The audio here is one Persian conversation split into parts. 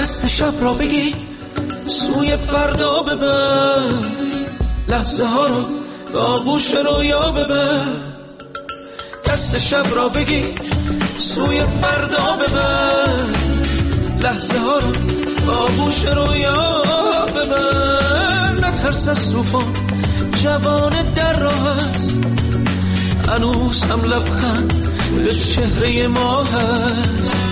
دست شب را بگیر سوی فردا ببر، لحظه ها رو به آغوش رویا ببر. دست شب را بگیر سوی فردا ببر، لحظه ها رو به آغوش رویا ببر. نترس از طوفان، جوان در راه است، هنوز هم لبخند به چهره ما هست.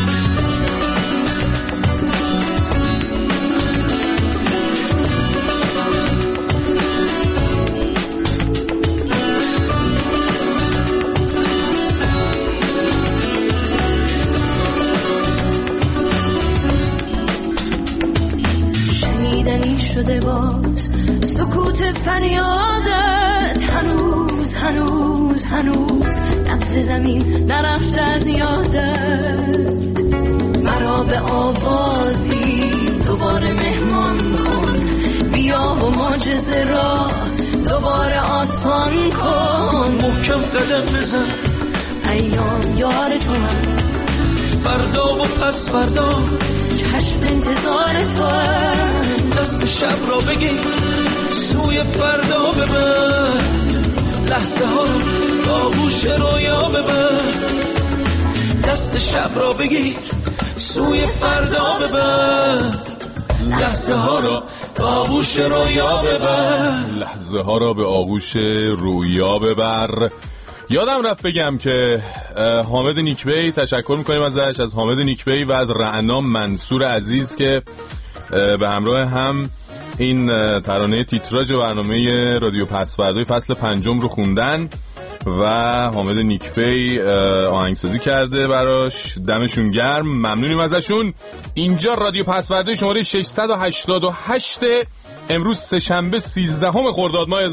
شنیدنی شده باز سکوت فریادت، هنوز هنوز هنوز نبض زمین نرفته از یادت. مرا به آوازی دوباره مهمان کن، بیا و معجزه را دوباره آسان کن. محکم قدم بزن، ایام یار تو هم، فردا و پس فردا چشم انتظار تو هم. دست شب را بگیر سوی فردا ببر، لحظه ها رو به آغوش رویا ببر. دست شب را بگیر سوی فردا ببر، لحظه ها رو به آغوش رویا ببر. لحظه ها را به آغوش رویا ببر. یادم رفت بگم که حامد نیکبی، تشکر میکنیم ازش، از حامد نیکبی و از رعنا منصور عزیز که به همراه هم این ترانه تیتراژ برنامه رادیو پسوردای فصل 5 رو خوندن و حامد نیکبی آهنگسازی کرده براش. دمشون گرم، ممنونیم ازشون. اینجا رادیو پسوردای شماره 688 امروز سه‌شنبه 13 خرداد ماه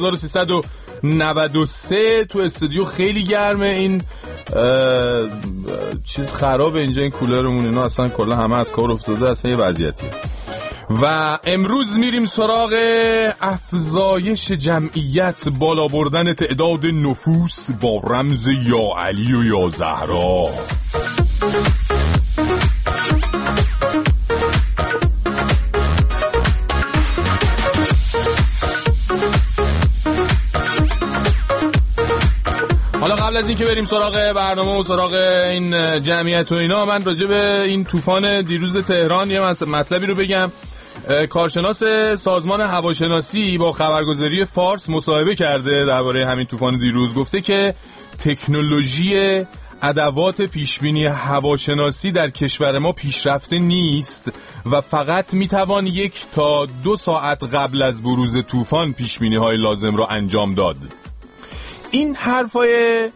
1393 تو استودیو خیلی گرمه. این چیز خرابه اینجا، این کولرمون اینا اصلا کلا همه از کار افتاده، اصلا یه وضعیتیه. و امروز میریم سراغ افزایش جمعیت، بالا بردن تعداد نفوس با رمز یا علی و یا زهرا. حالا قبل از این که بریم سراغ برنامه و سراغ این جمعیت و اینا، من راجع به این طوفان دیروز تهران یه مطلبی رو بگم. کارشناس سازمان هواشناسی با خبرگزاری فارس مصاحبه کرده درباره همین طوفان دیروز. گفته که تکنولوژی ادوات پیشبینی هواشناسی در کشور ما پیشرفته نیست و فقط میتوان 1 تا 2 ساعت قبل از بروز طوفان پیشبینی های لازم را انجام داد. این حرفای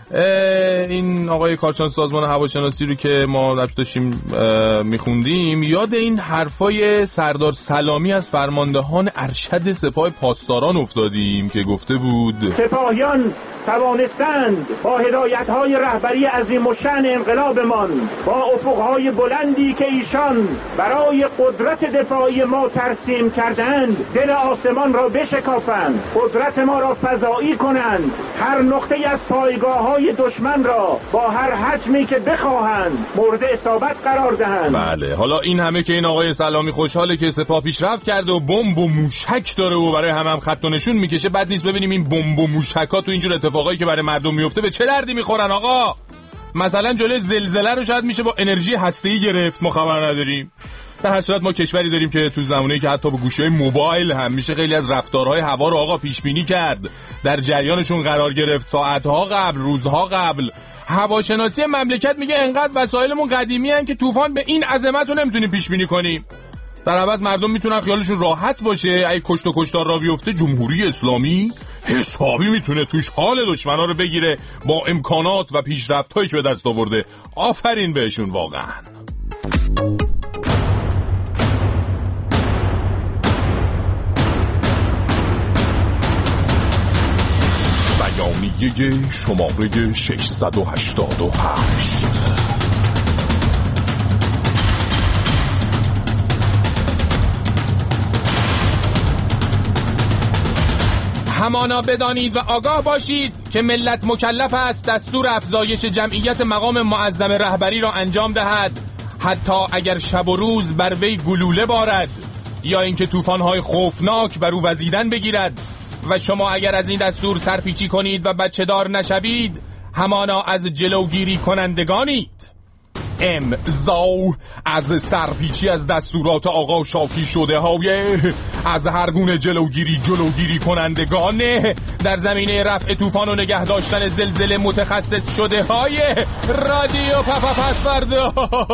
این آقای کارشناس سازمان هواشناسی رو که ما داشتیم میخوندیم، یاد این حرفای سردار سلامی از فرماندهان ارشد سپاه پاسداران افتادیم که گفته بود سپاهیان توانستند با هدایت‌های رهبری عظیم الشأن انقلابمان، با افق‌های بلندی که ایشان برای قدرت دفاعی ما ترسیم کردند، دل آسمان را بشکافند، قدرت ما را فضایی کنند، هر نقطه‌ای از پایگاه‌های دشمن را با هر حجمی که بخواهند مورد اصابت قرار دهند. بله، حالا این همه که این آقای سلامی خوشحاله که سپاه پیشرفت کرده و بمب و موشک داره و برای هم خط و نشون میکشه، بد نیست ببینیم این بمب و موشک‌ها تو اینجور اتفاقایی که برای مردم میفته به چه دردی میخورن آقا. مثلا جلوی زلزله رو شاید میشه با انرژی هسته‌ای گرفت، ما خبر نداریم. در هر صورت ما کشوری داریم که تو زمانی که حتی با گوشی موبایل هم میشه خیلی از رفتارهای هوا رو آقا پیش بینی کرد، در جریانشون قرار گرفت، ساعت‌ها قبل، روزها قبل. هواشناسی مملکت میگه انقدر وسایلمون قدیمی ان که طوفان به این عظمت رو نمیتونیم پیش بینی کنیم. در عوض مردم میتونن خیالشون راحت باشه، اگه کشت و کشتار را بیفته جمهوری اسلامی حسابی میتونه توش حال دشمنا رو بگیره با امکانات و پیشرفت‌هایی که به دست آورده. آفرین بهشون واقعا. بیانیه شماره 688. همانا بدانید و آگاه باشید که ملت مکلف است دستور افزایش جمعیت مقام معظم رهبری را انجام دهد. حتی اگر شب و روز بر وی گلوله بارد یا اینکه طوفان‌های خوفناک بر او وزیدن بگیرد و شما اگر از این دستور سرپیچی کنید و بچه دار نشوید همانا از جلوگیری کنندگانید. امضا از سرپیچی از دستورات آقا شاکی شده های از هر گونه جلوگیری کنندگانه در زمینه رفع طوفان و نگه داشتن زلزله متخصص شده های رادیو پسوردا.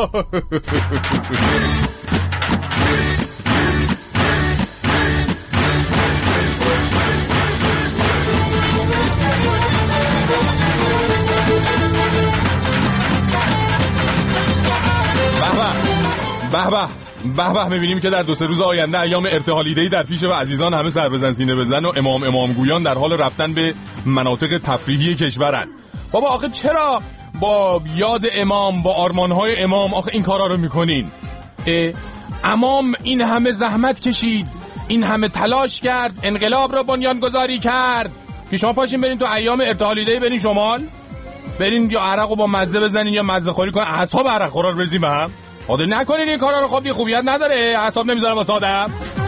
به میبینیم که در 2-3 روز آینده ایام ارتحالیده‌ای در پیش و عزیزان همه سر بزن سینه بزن و امامگویان در حال رفتن به مناطق تفریحی کشورن. بابا آخه چرا با یاد امام با آرمانهای امام آخه این کارا رو میکنین؟ امام این همه زحمت کشید، این همه تلاش کرد، انقلاب را بنیانگذاری کرد که شما پاشین برین تو ایام ارتحالیده‌ای برین شمال، برین یا عرقو با مزه بزنین یا مزه خوری کنین، اصحاب عرق خورا رو بریزین به هم. آده نکنین این کارا رو، خب دی خوبیت نداره، اعصاب نمیذاره واسه آدم.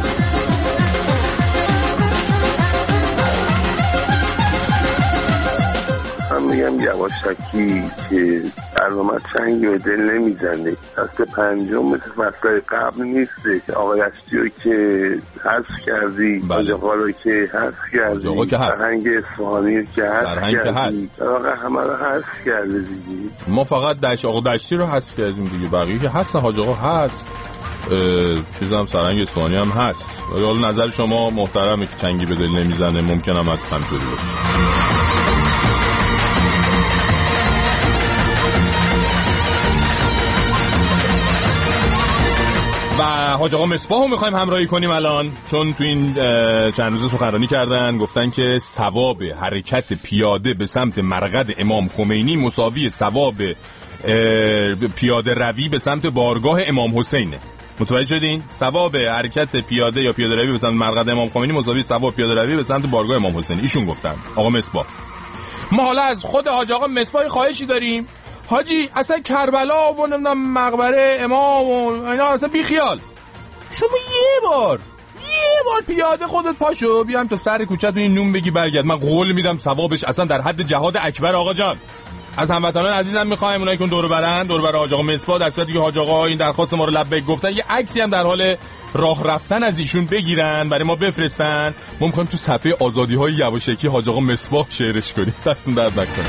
من میگم یواشکی که برنامه چنگی به دل نمیزنه. فصل 5 مثل فصل قبل نیسته. آقای اشتیو که حذف کردی، آقا رو که حذف کردی، فرهنگ اصفهانی که حذف کردی، آقا همه رو حذف کرده دیگه. ما فقط آقا دشتی رو حذف کردیم دیگه، بقیه که هستن، حاج آقا هست، چیزم فرهنگ اصفهانی هم هست. ولی حالا نظر شما محترمه که چنگی به دل نمیزنه، ممکنم از همطوری باشه. و حاج آقا مصباحو میخوایم همراهی کنیم الان، چون تو این چند روز سخنرانی کردن، گفتن که ثواب حرکت پیاده به سمت مرقد امام خمینی مساوی ثواب پیاده روی به سمت بارگاه امام حسینه. متوجه شدین؟ ثواب حرکت پیاده یا پیاده روی به سمت مرقد امام خمینی مساوی ثواب پیاده روی به سمت بارگاه امام حسینی. ایشون گفتن، آقا مصباح. ما حالا از خود حاج آقا مصباح خواهشی داریم، حاجی اصلا کربلا و نمیدونم مقبره امام و اینا اصلا بی خیال، شما یه بار پیاده خودت پاشو بیام تا سر کوچه‌تون این نون بگی برگرد، من قول میدم ثوابش اصلا در حد جهاد اکبر. آقا جان از هموطنان عزیزم میخوایم اونایی که دور بر حاج آقا مصباح، در صورتی که حاج آقا این درخواست ما رو لبیک گفتن، یه عکسی هم در حال راه رفتن از ایشون بگیرن برای ما بفرستن. ما میخوایم تو صفحه آزادی‌های یواشکی حاج آقا مصباح شعرش کنیم. دستون درد نکنه.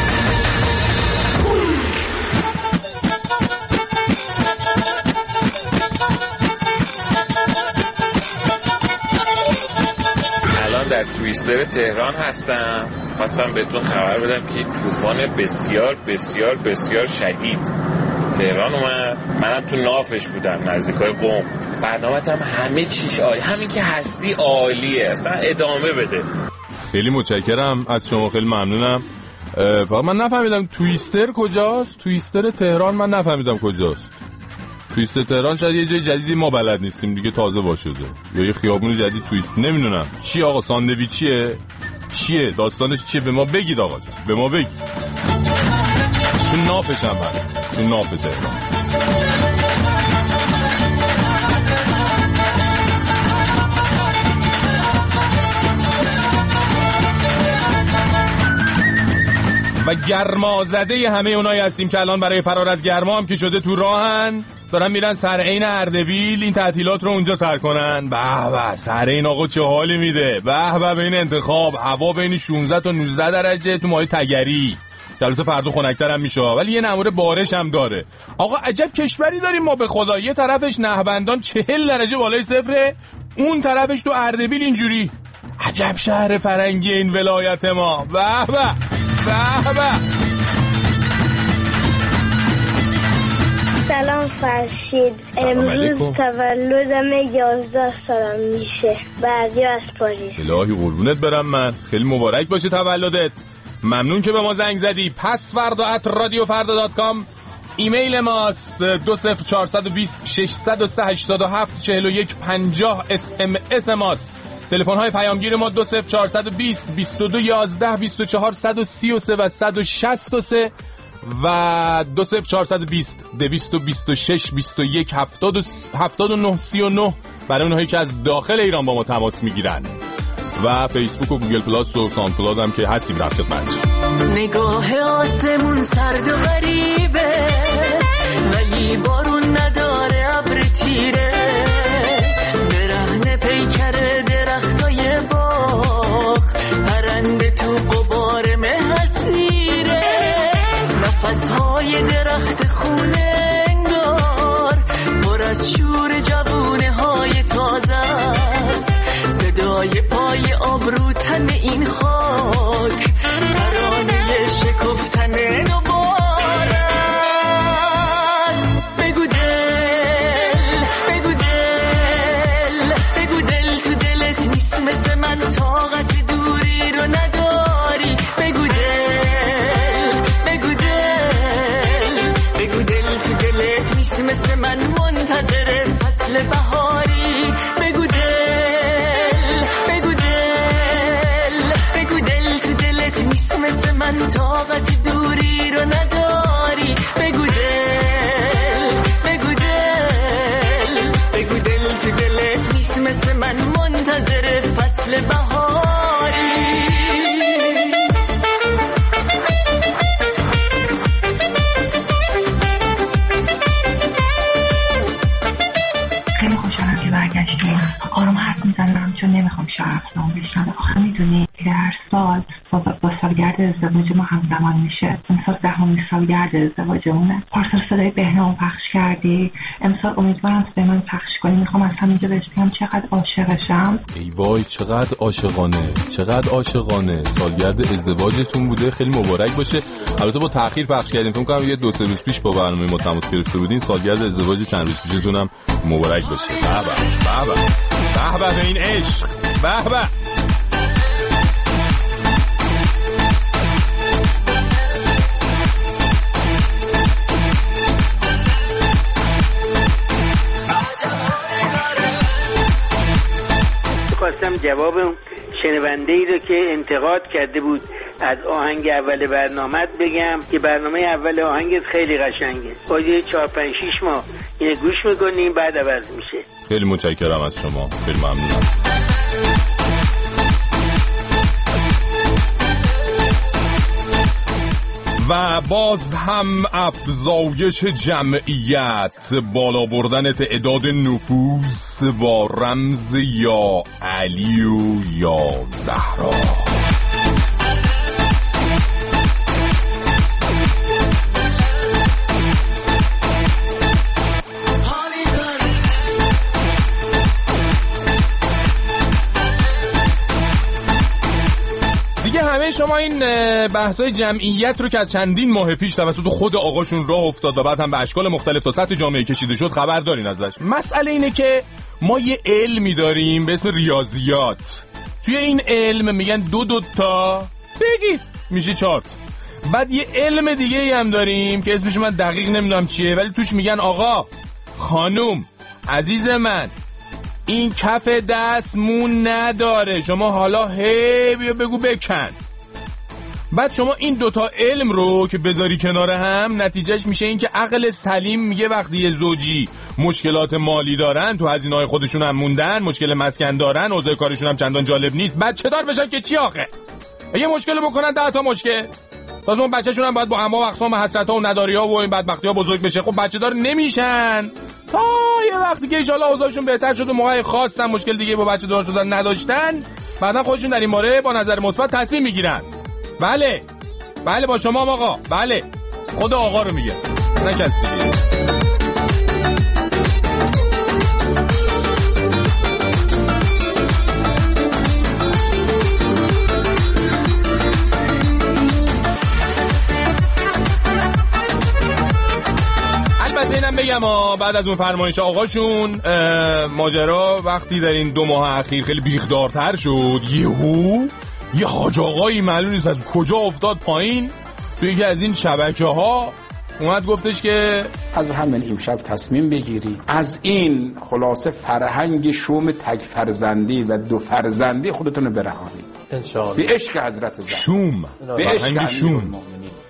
در تویستر تهران هستم، خواستم بهتون خبر بدم که طوفان بسیار بسیار بسیار شدید تهران اومد. منم تو نافش بودم نزدیکای قم. برنامه‌ت هم همه چیش عالی، همین که هستی عالیه، اصلا ادامه بده. خیلی متشکرم از شما، خیلی ممنونم. فقط من نفهمیدم تویستر کجاست؟ تویستر تهران من نفهمیدم کجاست. تویست تهران شاید یه جای جدیدی ما بلد نیستیم دیگه، تازه باشده یا یه خیابون جدید تویست، نمیدونم چی. آقا ساندویچیه چیه؟ داستانش چیه؟ به ما بگید آقا جان، به ما بگید. تو نافش هم هست، تو ناف تهران. و گرمازده همه اونایی هستیم که الان برای فرار از گرما هم که شده تو راهن، دارن میرن سرعین اردبیل این تعطیلات رو اونجا سر کنن. به سرعین آقا چه حالی میده، به بین انتخاب هوا بین 16 تا 19 درجه تو ماه تگری، البته فردا خنک‌تر هم میشه ولی یه نموره بارش هم داره. آقا عجب کشوری داریم ما به خدا، یه طرفش نهبندان 40 درجه بالای صفره، اون طرفش تو اردبیل اینجوری. عجب شهر فرنگی این ولایت ما. به به سلام فرشید، امروز تولدم 11 سالم میشه. بعدی از پاریس. الهی قربونت برم، من خیلی مبارک باشه تولدت. ممنون که به ما زنگ زدی. pasvarda@radiofarda.com ایمیل ماست. 20420 603 87 41 50 SMS ماست. تلفن های پیامگیر ما 20420 22 11 24 133 و 163. و 20420 226 21 79 39 برای اونهایی که از داخل ایران با ما تماس میگیرن و فیسبوک و گوگل پلاس و ساوند کلاود هم که هستیم در خدمت. نگاه آسمون سرد و غریبه ولی بارون نداره، ابر تیره برهنه پیکر درختای باغ، پرنده تو غبار مه اسیره، نفسهای درخت خونه انگار پر از شور جوونه های تازه است، صدای پای آبرو تن این خاک، ترانه شکفتن دوباره است. بگو دل، بگو دل، بگو دل تو دلت نیست مثل من، طاقت دوری رو نداری. بگو دل، بگو دل، بگو دل تو دلت نیست مثل من، منتظر فصل بهاری. بگو دل، بگو دل، بگو دل تو دلت نیست مثل من، طاقت دوری رو نداری. بگو دل، بگو دل، بگو دل تو دلت نیست مثل من، منتظر فصل بهاری. خیلی خوشحالم که برگشتیم. آروم حرف میزنم چون نمیخوام شرفنامه بشنم. آخه میدونی که هر سال با سالگرد ازدواج ما همزمان میشه. امسال 10مین سالگرد ازدواجمونه. پارسال صدای بهنام پخش کردی، امسال امیدوارم صدای من پخش کنی. میخوام از همینجا بهش بگم چقدر عاشقشم. ای وای چقدر عاشقانه، چقدر عاشقانه. سالگرد ازدواجتون بوده، خیلی مبارک باشه. البته با تأخیر پخش کردیم، فکر کنم یه 2-3 روز پیش با برنامه ما تماس گرفته بودین. سالگرد ازدواج چند روز پیشتون هم مبارک باشه. بابا بابا به این عشق، بابا. خواستم جواب شنونده‌ای رو که انتقاد کرده بود از آهنگ اول برنامه بگم که برنامه اول آهنگت خیلی قشنگه. با 4-5-6 ماه اینو گوش میکنیم بعد عوض میشه. خیلی متشکرم از شما، خیلی ممنونم. و باز هم افزایش جمعیت، بالا بردن تعداد نفوس با رمز یا علی و یا زهرا. همه شما این بحثای جمعیت رو که از چندین ماه پیش توسط خود آقاشون راه افتاد و بعد هم به اشکال مختلف تا سطح جامعه کشیده شد خبر دارین ازش. مسئله اینه که ما یه علمی داریم به اسم ریاضیات. توی این علم میگن 2 تا بگید میشه 4. بعد یه علم دیگه هم داریم که اسمش من دقیق نمیدونم چیه، ولی توش میگن آقا خانوم عزیز من این کف دست مون نداره، شما حالا بیا بگو بکن. بعد شما این 2 تا علم رو که بذاری کنار هم، نتیجهش میشه این که عقل سلیم میگه وقتی یه زوجی مشکلات مالی دارن، تو هزینه‌های خودشون هم موندن، مشکل مسکن دارن، اوضاع کارشون هم چندان جالب نیست، بچه دار بشن که چی آخه؟ یه مشکل بکنن 10 تا مشکل. باز اون بچه‌شون هم باید با انواع و اقسام حسرت‌ها و نداری‌ها و این بدبختی‌ها بزرگ بشه. خب بچه دار نمیشن تا یه وقتی که ان شاءالله اوضاعشون بهتر شد و موقعی خواستن مشکل دیگه با بچه دار شدن نداشتن، بعدا خودشون در این باره با نظر مثبت تصمیم میگیرن. بله با شما آقا، بله خود آقا رو میگه، نه کسی دیگه. اینم بگم بعد از اون فرمایش آقاشون ماجرا وقتی در این 2 ماه اخیر خیلی بیخدارتر شد، یه حاج آقایی معلوم نیست از کجا افتاد پایین توی یکی از این شبکه‌ها، اومد گفتش که از همین امشب تصمیم بگیری از این خلاصه فرهنگ شوم تک فرزندی و 2 فرزندی خودتون رو برهانید انشاءالله به عشق حضرت زهرا. شوم فرهنگ شوم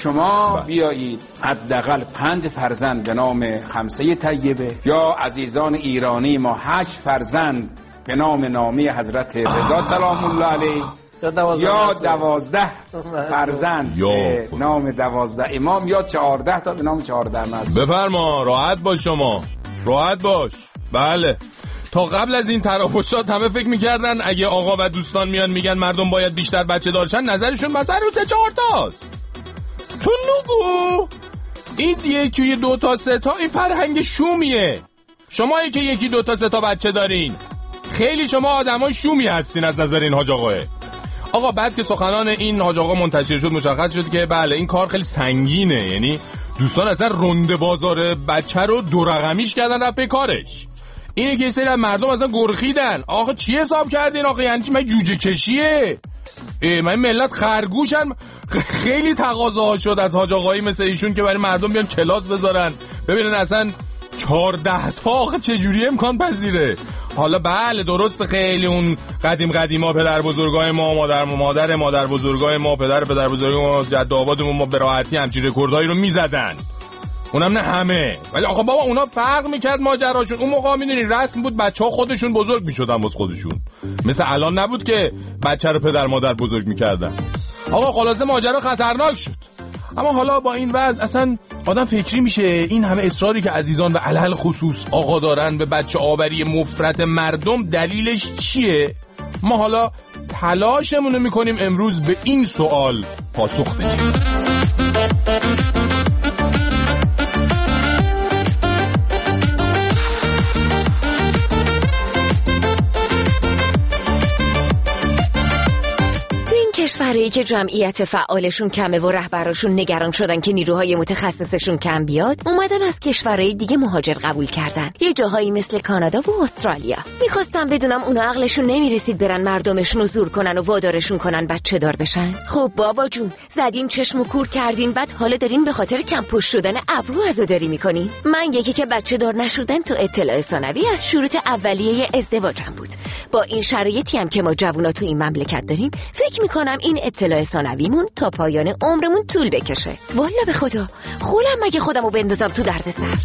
شما بیایید حداقل 5 فرزند به نام خمسه طیبه، یا عزیزان ایرانی ما 8 فرزند به نام نامی حضرت رضا سلام الله علیه، یا 12 فرزند به نام 12 امام، یا 14 تا به نام 14 معصوم. بفرما، راحت باش شما، راحت باش. بله، تا قبل از این تراوشات همه فکر میکردن اگه آقا و دوستان میان میگن مردم باید بیشتر بچه دارشن، نظرشون مثلا رو 3-4 تاست. تو نگو این 1 2 تا 3 تا این فرهنگ شومیه. شمایی که 1 2 تا 3 تا بچه دارین، خیلی شما آدمای شومی هستین از نظر این حاج آقاه. آقا بعد که سخنان این حاج آقا منتشر شد مشخص شد که بله این کار خیلی سنگینه، یعنی دوستان اصلا رنده بازار بچه رو 2 رقمیش کردن رفت به کارش. اینه که سری مردم اصلا گرخیدن. آقا چی حساب کردین آقا؟ یعنی چی؟ من جوجه کشیه؟ من ملت خرگوشن. خیلی تقاضاها شد از حاج آقایی مثل ایشون که برای مردم بیان کلاس بذارن ببینن اصلا 14 تا آقا چجوری امکان پذیره. حالا بله درست، خیلی اون قدیما پدر بزرگای ما، مادر بزرگای ما، پدر بزرگای ما، جد آبادمون ما به راحتی همچین رکوردایی رو میزدن، اونم نه همه. ولی آقا بابا اونا فرق میکرد ماجراشون. اون موقع میدونی رسم بود بچه‌ها خودشون بزرگ میشدن واسه خودشون، مثل الان نبود که بچه رو پدر مادر بزرگ میکردن. آقا خلاصه ماجرا خطرناک شد. اما حالا با این وضع اصلا آدم فکری میشه این همه اصراری که عزیزان و علل خصوص آقا دارن به بچه آوری مفرط مردم دلیلش چیه؟ ما حالا تلاشمون رو میکنیم امروز به این سوال پاسخ بدیم. کشورهایی که جمعیت فعالشون کمه و رهبراشون نگران شدن که نیروهای متخصصشون کم بیاد، اومدن از کشورهای دیگه مهاجر قبول کردن. یه جاهایی مثل کانادا و استرالیا. میخواستم بدونم اونا عقلشون نمیرسید برن مردمشون رو زور کنن و وادارشون کنن بچه دار بشن. خب بابا جون، زدیم چشم و کور کردین، بعد حالا دارین به خاطر کم پشت شدن ابرو عزاداری میکنین. من یکی که بچه دار نشدن تو اطلاع ثانوی از شروط اولیه ازدواجم بود. با این شرایطی هم که ما جوونا تو این مملکت داریم، فکر میکنم این اطلاع ثانویمون تا پایان عمرمون طول بکشه. والا به خدا خودم مگه خودمو بندازم تو دردسر.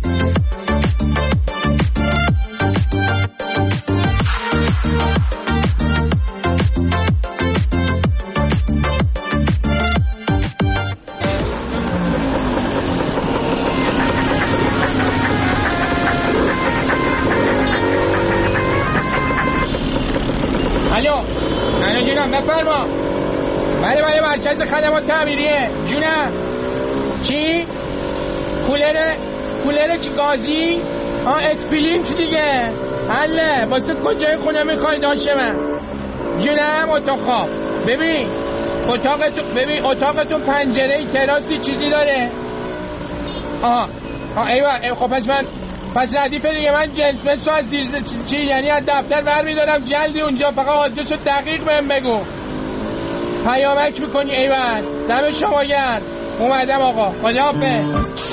الو جونم بفرما. بله مرکز خدمات تعمیریه جونم. چی؟ کولر چی گازی؟ اسپلینت دیگه. حله واسه کجای خونه میخوای داشه من؟ جونم اتاق خواب. ببین اتاقتون پنجره تراسی چیزی داره؟ ایوه. خب پس ردیفه دیگه. من جنس بسو از زیر چی یعنی از دفتر برمیدارم جلدی اونجا، فقط آدرسو دقیق بهم بگو. پیامک میکنی. ایوان دم شما گرد. اومدم آقا. خداحافظ.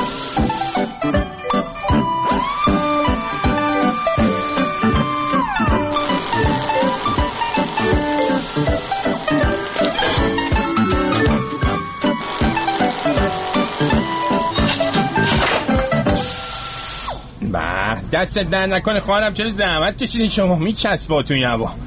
دست در نکنه خواهرم، چرا زحمت کشیدین شما؟ میچسباتون یه هوا.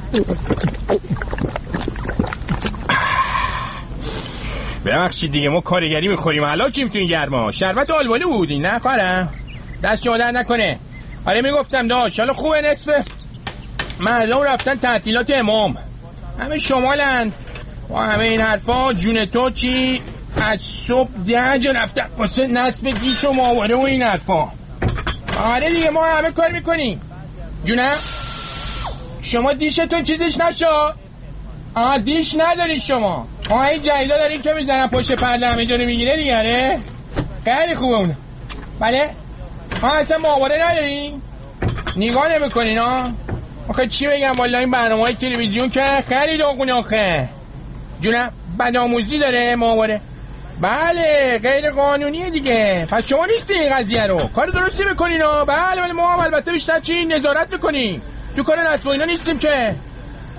ببخشید دیگه ما کارگری میخوریم حلاکیم تو این گرما. شربت آلبالو بودی نه خواهرم؟ دست شما در نکنه. آره میگفتم داشت حالا خوبه نصفه مردم رفتن تعطیلات امام، همه شمالن و همه این حرفا. جون تو چی؟ از صبح 10 جا رفتن واسه نصب دیش و ماوره و این حرفا. آره دیگه ما همه کار میکنیم. جونم شما دیشتون چیزش نشو؟ دیش نداری شما؟ این جایدا دارین که میزنن پشت پرده همه جا رو میگیره دیگه. آره خیلی خوبه اون. بله اصلا ماوره ندارین؟ نگاه نمیکنین آخه چی بگم والا این برنامه‌های تلویزیون که خیلی داغونه آخه. جونم بدآموزی داره ماوره. بله غیر قانونیه دیگه. پس شما نیستی این قضیه رو کار درستی میکنین بله ما هم البته بیشتر چی نظارت میکنیم تو کار نصب و اینا نیستیم که.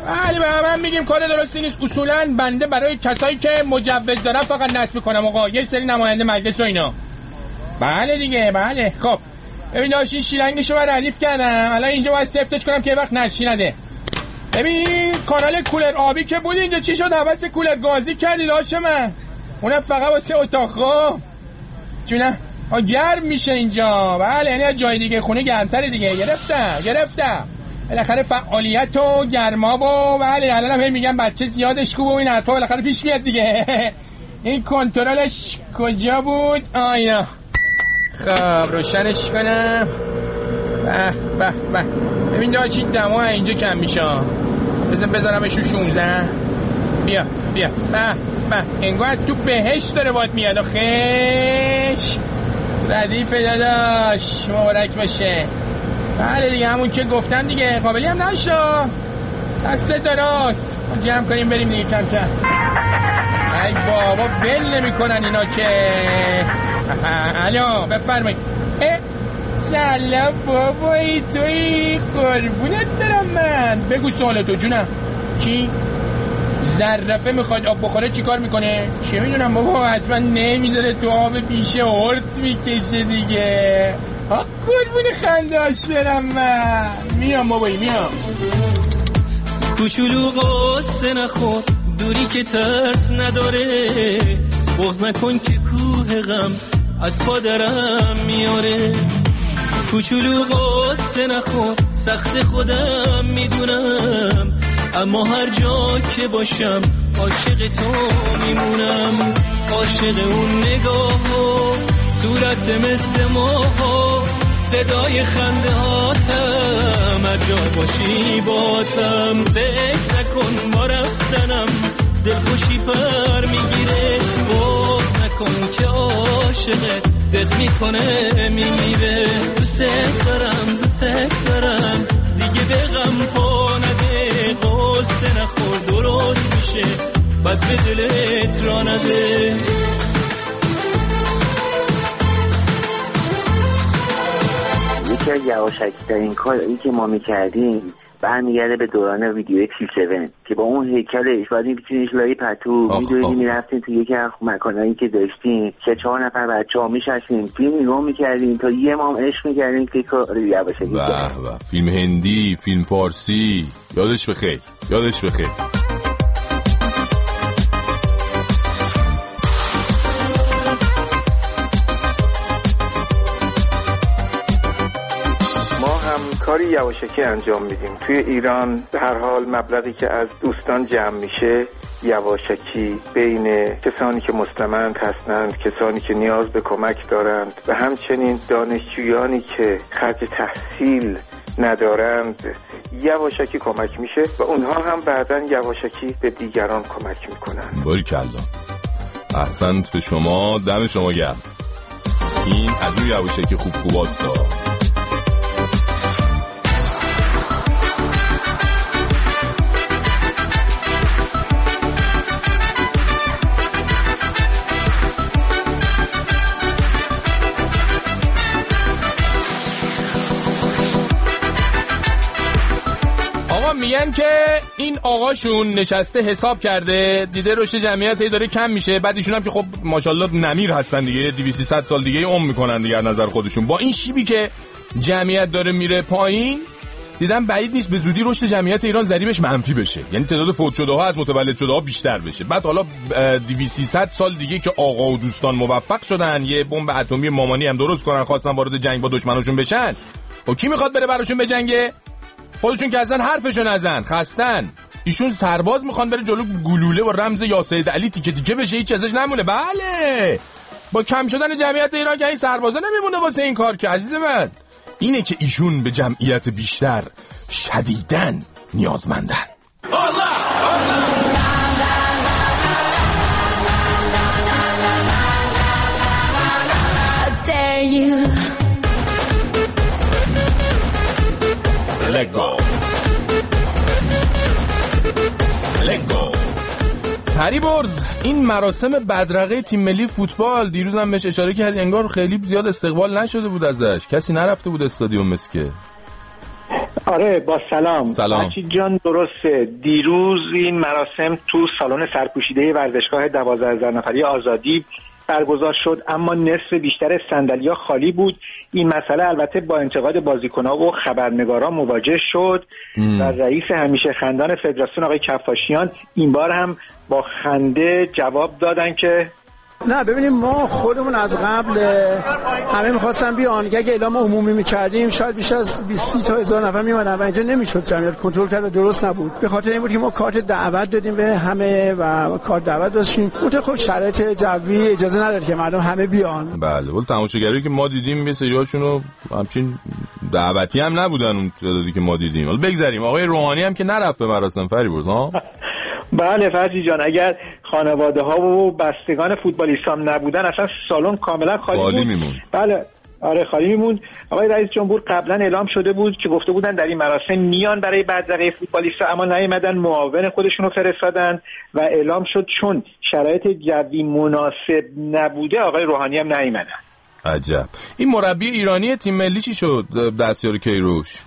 ولی به من میگیم کار درستی نیست. اصولا بنده برای کسایی که مجوز دارن فقط نصب میکنم آقا، یه سری نماینده مجلس و اینا. بله دیگه، بله. خب ببین داشتی شیلنگشو من ردیف کردم، الان اینجا باید سفتش کنم که یه وقت نشی نده. ببین کانال کولر آبی که بود اینجا چی شد؟ حوض کولر گازی کردی داشت من، اونم فقط واسه اتاق جونه گرم میشه اینجا. بله یعنی جای دیگه خونه گرمتره دیگه. گرفتم بالاخره فعالیت و گرما و بله الان هم میگم بچه زیادش خوبه و این حرفا بالاخره پیش میاد دیگه. این کنترلش کجا بود؟ اینا. خب روشنش کنم. به ببین داشتی دما اینجا کم میشه، بذارمش رو 16. بیا به انگار تو بهشت داره باد میاد. خش ردیف داداش مبارک باشه. بله دیگه همون که گفتم دیگه، قابلی هم نشو، دست دراست جمع کنیم بریم دیگه کم کم. ای بابا ول نمی کنن اینا که. الو بفرمایید. سلام بابایی توی قربونت دارم من. بگو سوالتو جونم. چی؟ زرفه میخواد آب بخوره چی کار میکنه؟ چه میدونم بابا، حتما نمیذاره تو آب بیشه هرت میکشه دیگه. قربون خنداش برم من. میام بابایی میام. کوچولو قصه نخور، دوری که ترس نداره، بغض نکن که کوه غم از پادرم میاره. کوچولو قصه نخور، سخت خودم میدونم، اما هر جا که باشم عاشق تو میمونم. عاشق اون نگاه و صورت مثل ماها، صدای خنده هاتم، اجا باشی باتم. فکر نکن ما رفتنم دلخوشی پر میگیره، باز نکن که عاشقه دق میکنه میمیره. دوست دارم دیگه به غم پا نده، قصه نخور درست میشه بد به دلت را نده. یکی از یواشکی ترین کاری که ما میکردیم برمیگرده به دوران ویدیو T7 که با اون هیکلش باید می‌بینیش لای پتو می‌دویدیم می‌رفتیم تو یکی از مکانایی که داشتیم، 3-4 نفر بچه‌ها می‌شستیم فیلم نگاه می‌کردیم تا یه مام عشق می‌کردیم که کار یواشکی. به فیلم هندی، فیلم فارسی، یادش بخیر. کاری یواشکی انجام میدیم توی ایران. به هر حال مبلغی که از دوستان جمع میشه یواشکی بین کسانی که مستمند هستند، کسانی که نیاز به کمک دارند و همچنین دانشجویانی که خرج تحصیل ندارند یواشکی کمک میشه و اونها هم بعداً یواشکی به دیگران کمک میکنند. باریکلا، احسنت به شما، دم شما گرم. این از اون یواشکی خوباستا. میگن که این آقاشون نشسته حساب کرده، دیده رشد جمعیت داره کم میشه، بعد ایشون هم که خب ماشاءالله نمیر هستن دیگه، 200 سال دیگه عمر میکنن دیگه نظر خودشون، با این شیبی که جمعیت داره میره پایین دیدم بعید نیست به زودی رشد جمعیت ایران ضریبش منفی بشه، یعنی تعداد فوت شده ها از متولد شده ها بیشتر بشه. بعد حالا 200 سال دیگه که آقا و دوستان موفق شدن یه بمب اتمی مامانی هم درست کنن، خواستن وارد جنگ با دشمناشون بشن، و کی میخواد بره براشون بجنگه؟ خودشون که ازن حرفشو نزن، خستن. ایشون سرباز میخوان بره جلو گلوله و رمز یا سید علی تیکه تیکه بشه، هیچ ازش نمونه. بله با کم شدن جمعیت ایران که این سربازا نمیمونه واسه این کار که عزیز من. اینه که ایشون به جمعیت بیشتر شدیداً نیازمندن. لگو فریبرز، این مراسم بدرقه تیم ملی فوتبال دیروز هم بهش اشاره کردی، انگار خیلی زیاد استقبال نشده بود ازش، کسی نرفته بود استادیوم مسکه. آره با سلام. مجید جان درسته، دیروز این مراسم تو سالن سرپوشیده ورزشگاه 12,000 نفری آزادی برگزار شد، اما نصف بیشتر صندلی‌ها خالی بود. این مسئله البته با انتقاد بازیکن‌ها و خبرنگاران مواجه شد و رئیس همیشه خندان فدراسیون آقای کفاشیان این بار هم با خنده جواب دادن که نه ببینیم ما خودمون از قبل همه می‌خواستن بیان که اگه اعلام عمومی می‌کردیم شاید بیش از 20 تا هزار نفر میومدن و اینجا نمی‌شد جمعیت کنترل کرد و درست نبود. به خاطر این بود که ما کارت دعوت دادیم به همه و کارت دعوت داشتیم. اون خب شرایط جوی اجازه نداد که مردم همه بیان. بله ولی تماشاگری که ما دیدیم یه سریاشونو همچین دعوتی هم نبودن اون تعدادی که ما دیدیم. حالا بگذریم. آقای روحانی هم که نرفت به مراسم فریبرز ها. بله فرجی جان، اگر خانواده ها و بستگان فوتبالیست هم نبودن اصلا سالن کاملا خالی میموند. بله آره خالی میموند. آقای رئیس جمهور قبلا اعلام شده بود که گفته بودن در این مراسم میان برای بدرقه فوتبالیستا، اما نیومدن، معاون خودشونو فرستادن و اعلام شد چون شرایط جوی مناسب نبوده آقای روحانی هم نیومدن. عجب. این مربی ایرانی تیم ملی چی شد دستیار کیروش؟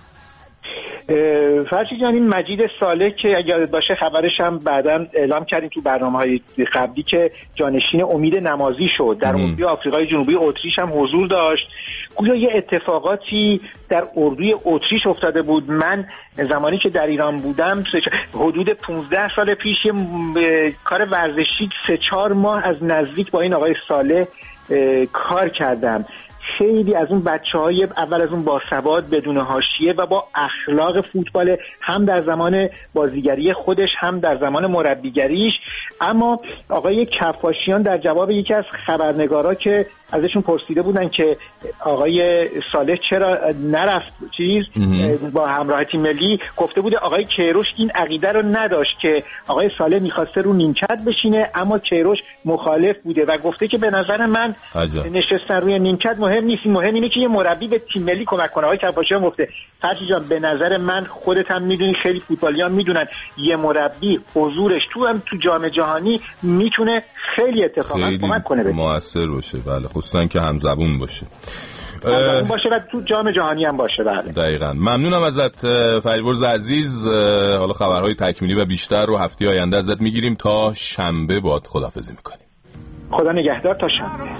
فرشی جان این مجید صالح که اگر یاد باشه خبرش هم بعداً اعلام کردیم تو برنامه‌های قبلی که جانشین امید نمازی شد، در اردوی آفریقای جنوبی اتریش هم حضور داشت. گویا یه اتفاقاتی در اردوی اتریش افتاده بود. من زمانی که در ایران بودم حدود 15 سال پیش کار ورزشی 3-4 ماه از نزدیک با این آقای صالح کار کردم. خیلی از اون بچه‌های اول از اون باسواد بدون حاشیه و با اخلاق فوتبال، هم در زمان بازیگری خودش هم در زمان مربیگریش. اما آقای کفاشیان در جواب یکی از خبرنگارا که ازشون پرسیده بودن که آقای صالح چرا نرفت با همراه تیم ملی، گفته بوده آقای کیروش این عقیده رو نداشت که آقای صالح می‌خواسته رو نیمکت بشینه، اما کیروش مخالف بوده و گفته که به نظر من نشستن روی نیمکت مهم نیست، مهم اینه که یه مربی به تیم ملی کمک کنه. آقای کفاشیان گفته فرشی جان به نظر من خودت هم میدونی، خیلی فوتبالیان میدونن، یه مربی حضورش تو جام جهانی میتونه خیلی اتفاقا کمک کنه، موثر باشه. بله خصوصا که همزبون باشه باشه و تو جام جهانی هم باشه. بله دقیقاً. ممنونم ازت فریبرز عزیز. حالا خبرهای تکمیلی و بیشتر رو هفته آینده ازت میگیریم. تا شنبه باهات خداحافظی میکنیم. خدا نگهدار تا شنبه.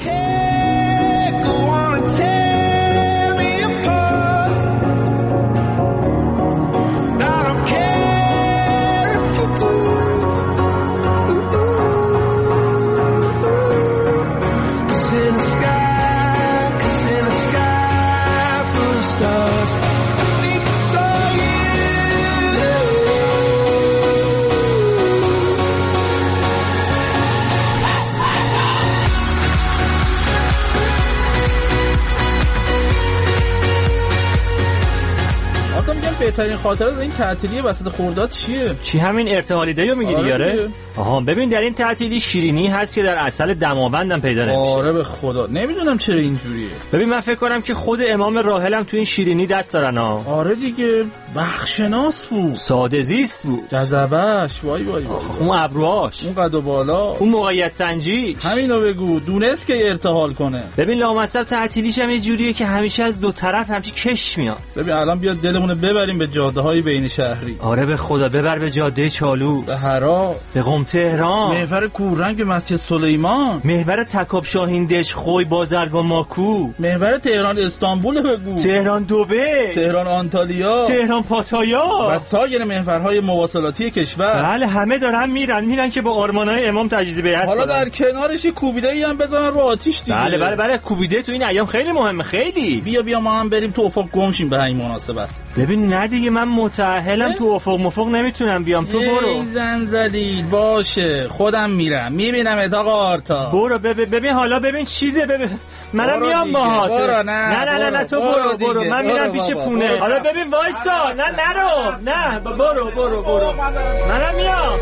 بهترین خاطرات این تعطیلی وسط خرداد چیه؟ چی همین ارتحالی دیو میگی دیاره؟ آها ببین در این تعطیلی شیرینی هست که در عسل دماوندم پیدا نمیشه. آره به خدا نمیدونم چرا اینجوریه. ببین من فکر کنم که خود امام راحلم تو این شیرینی دست دارن ها. آره دیگه بخشناس بود، ساده زیست بود، جذبش وای وای وای، اون ابروهاش، اون قد و بالا، اون موقعیت سنجی، همینو بگو، دونست که ارتحال کنه. ببین لامصب تعطیلیش هم یه جوریه که همیشه از دو طرف همچی کش میاد. ببین الان بیا دلمون ببریم به جاده‌های بین شهری. آره به خدا ببر به جاده چالوس، به هرات، به قم تهران، محور کوررنگ مسجد سلیمان، محور تکاب شاهین دش خوی بازرگان ماکو، محور تهران استانبول بگو، تهران دبی، تهران آنتالیا، تهران پاتایا و سایر محورهای مواصلاتی کشور. بله همه دارن میرن که با آرمانهای امام تجدید بیعت حالا در کنارش کوبیده‌ای هم بزنن رو آتیش دیگه. بله کوبیده تو این ایام خیلی مهمه. خیلی بیا ما هم بریم تو افق گمشیم به این مناسبت. ببین نه دیگه من متأهلم تو افق نمیتونم بیام. تو برو. زنزلیل باشه خودم میرم میبینم اتاق آرتا. برو ببین حالا ببین چیزه منم میام باهات. نه تو برو من میرم پیش پونه. حالا ببین وایسا نه برو منم میام.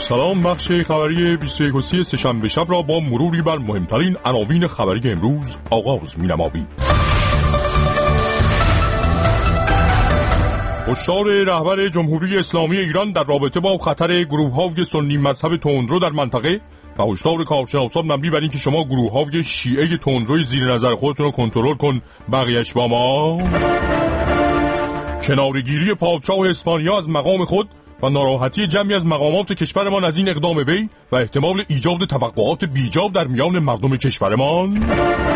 سلام. بخش خبری 21 سه‌شنبه شب را با مروری بر مهمترین عناوین خبری امروز آغاز می‌نماییم. هشدار رهبر جمهوری اسلامی ایران در رابطه با خطر گروه‌های سنی مذهب تندرو در منطقه و هشدار کارشناسان مبنی بر اینکه شما گروه‌های شیعه تندروی زیر نظر خودتون رو کنترل کن، بقیه‌اش با ما. کناره‌گیری پادشاه اسپانیا از مقام خود و ناراحتی جمعی از مقامات کشورمان از این اقدام وی و احتمال ایجاد توقعات بیجا در میان مردم کشورمان.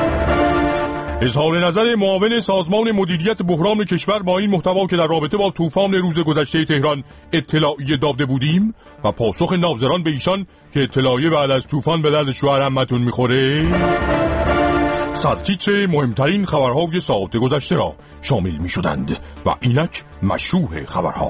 اظهار نظر معاون سازمان مدیریت بحران کشور با این محتوا که در رابطه با طوفان روز گذشته تهران اطلاعیه داده بودیم و پاسخ ناظران به ایشان که اطلاعیه بعد از طوفان به درد شوهر عمتون میخوره. سرتیتر مهمترین خبرهای ساعت گذشته را شامل میشدند و اینک مشروع خبرها.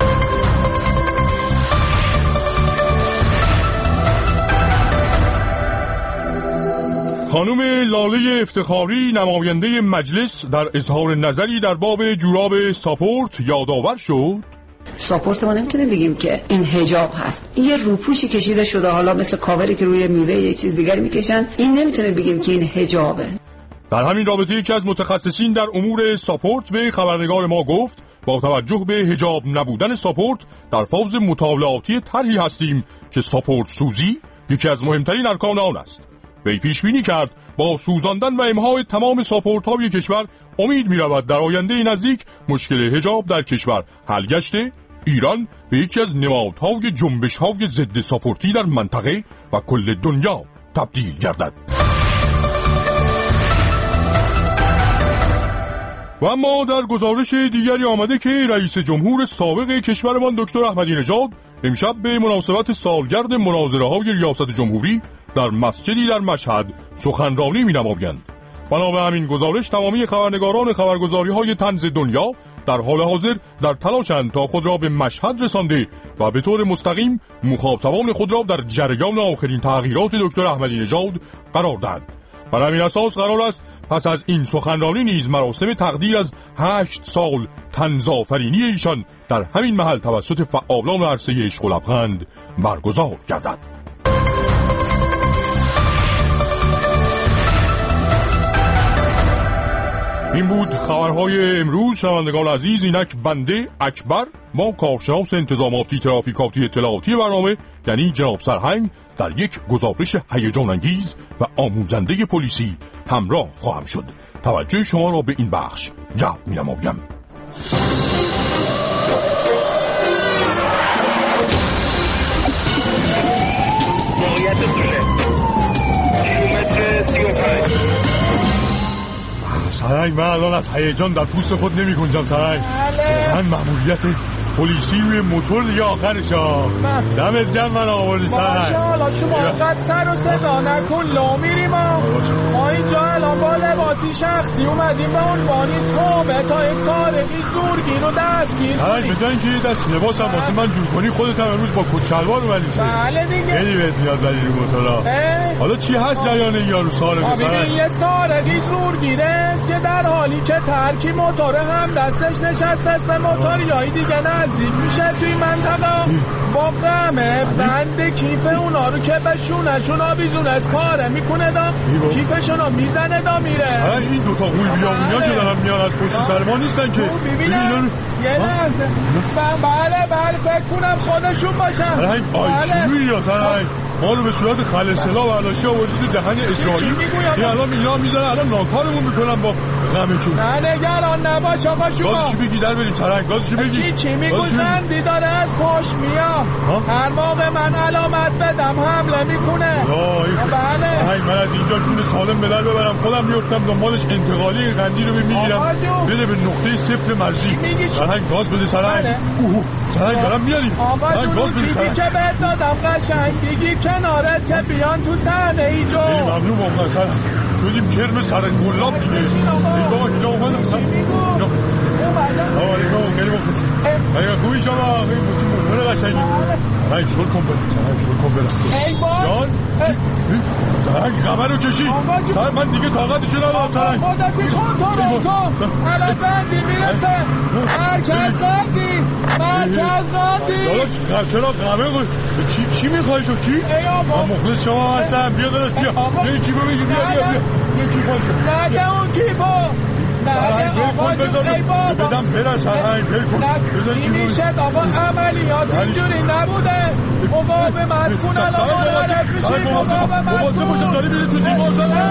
خانم لاله افتخاری نماینده مجلس در اظهار نظری در باب جوراب ساپورت یادآور شد ساپورت ما نمیتونیم بگیم که این حجاب هست، این یه روپوشی کشیده شده، حالا مثل کاوری که روی میوه یه چیز دیگری میکشن، این نمیتونیم بگیم که این حجابه. در همین رابطه یکی از متخصصین در امور ساپورت به خبرنگار ما گفت با توجه به حجاب نبودن ساپورت در فاز مطالعاتی طرحی هستیم که ساپورت سوزی یکی از مهمترین ارکان آن است. وی پیش بینی کرد با سوزاندن و امهای تمام ساپورت‌های کشور امید می‌رود در آینده نزدیک مشکل حجاب در کشور حل گشته ایران به یکی از نمادهای جنبش‌های ضد ساپورتی در منطقه و کل دنیا تبدیل گردد. و اما در گزارش دیگری آمده که رئیس جمهور سابق کشورمان دکتر احمدی نژاد امشب به مناسبت سالگرد مناظره‌های ریاست جمهوری در مسجدی در مشهد سخنرانی می‌نمایند. بنا به همین گزارش تمامی خبرنگاران خبرگزاری‌های طنز دنیا در حال حاضر در تلاشند تا خود را به مشهد رسانده و به طور مستقیم مخاطبان خود را در جریان آخرین تغییرات دکتر احمدی نژاد قرار دهند. بر همین اساس قرار است پس از این سخنرانی نیز مراسم تقدیر از 8 سال طنزآفرینی ایشان در همین محل توسط فعالان عرصه عشق و لبخند برگزار گردد. این بود خبرهای امروز. شنوندگان عزیز، اینک بنده اکبر با کارشناس انتظاماتی ترافیکاتی اطلاعاتی برنامه یعنی جناب سرهنگ در یک گزارش هیجان انگیز و آموزنده پلیسی همراه خواهم شد. توجه شما را به این بخش جلب می‌نمایم. موقعیت کیلومتر 35. سرهنگ، من الان از هیجان در پوست خود نمی گنجم سرهنگ. من مأموریت پلیسی روی موتور دیگه آخرش ها. دمت گرم من آوردی سرهنگ. ماشاءالله شما انقدر سر و صدا نکن، لا میریم ما اینجا الان با لباسی شخصی اومدیم به عنوانی توبه تا یک سارقی زورگیر رو دستگیر کنیم. به جای اینکه یه دست لباس هم واسه من جور کنی خودت هم امروز با کت شلوار اومدی. بله دیگه. خیلی بهت میاد ولی رو موتورا. حالا چی هست جریان یارو سارقه سرهنگ؟ یه سارقی زورگیره است که در حالی که ترکی موتور هم دستش نشسته است به موتوریای دیگه نزدیک میشه توی منطقه با قمه بند کیف اونا رو که به شونشون آویزون از پاره میکنه دا کیفشون رو میزنه دا میره. این دوتا قوی بیامونیا که دارن میان از پشت سر ما نیستن که ببینم یه لحظه. بله فکر کنم خودشون باشن. آیشوی یا سرهنگ ما رو به صورت خلصلا برداشتی آوردید دهن اسرائیل. این الان اینا میزنن الان ناکارمون میکنن با غمشون. نه نگران نباش آقا شما. گازشو بگی در بریم سرهنگ، گازشو بگی. چی میگوشندی داره از پشت میاد. هر موقع من علامت بدم حمله میکنه. بله من از اینجا جون سالم به در ببرم خودم میفتم دنبالش انتقالی قندی رو میگیرم بده به نقطه صفر مرزی. سرهنگ گاز بده سرهنگ. سرهنگ دارم میاری. آقا جون چیزی که بهت دادم قشنگ بگیر کنارت که بیان تو صحنه ای جو. ممنون واقعا سرهنگ. شدیم کرم سر گلاب دیگه. ای بابا اینا اومدم سرهنگ. سلام علیکم. آیا خوبی شما؟ این موتور قشنگی سرنگ شل کن برم جان سرنگ خبر رو کشی سرنگ من دیگه طاقتشو ندارم سرنگ خودتی کن الان بندی میرسه مرکز قندی داداش چرا غمه خود چی میخوای شو کی؟ من مخلص شما هستم بیا داداش بیا یه کیفو بگی بیا یه کیفو نده اون کیفو سرنگ بل کن بذار بدم برن سرنگ بل کن بذار کیفو میشد آقا عملیات اینجوری نبوده مقاومت کن الان مالت میشی مقاومت کن باشم داری بیدی تو دیوار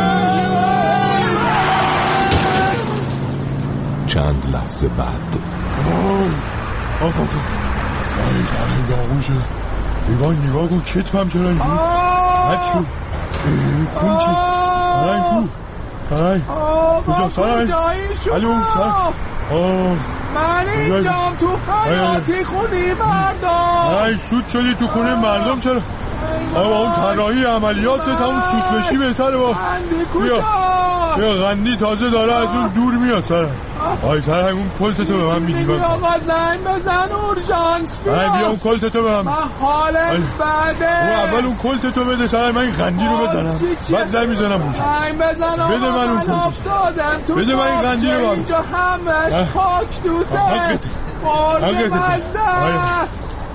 چند لحظه بعد آخ ای سرنگ آقون شده نگاه کن کتفم چرا اینجوری بد شد خون چی سرنگ کو سرنگ کجا سرنگ الو سرنگ من اینجام تو حیاتی خونی مردم ای سود شدی تو خونه مردم چرا آقا اون طراحی عملیاتت همون سود بشی بهتره با بیا غندی تازه داره از اون دور میاد سرنگ آی سرنگ اون کلتتو به من میدی آقا زنگ بزن اورژانس بیا اون کلتتو به من حالت بده اول اون کلتتو بده سرنگ من این غندی رو بزنم بعد زنگ میزنم اورژانس زنگ بزن آقا بده من اون کلتتو بده من این غندی رو اینجا همش پاک دوسته خورده مزده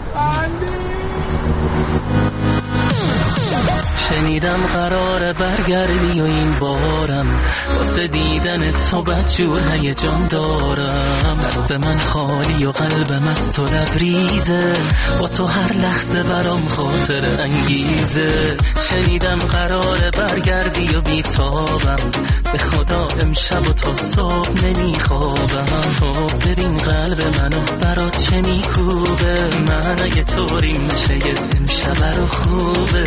شنیدم قراره برگردی و این بارم واسه دیدن تو بدجور هیجان دارم دست من خالی و قلبم از تو لبریزه با تو هر لحظه برام خاطر انگیزه شنیدم قراره برگردی و بیتابم به خدا امشب و تا صبح نمیخوابم تو ببین قلب منو برات چه میکوبه من اگه طوریم نشه امشب برا خوبه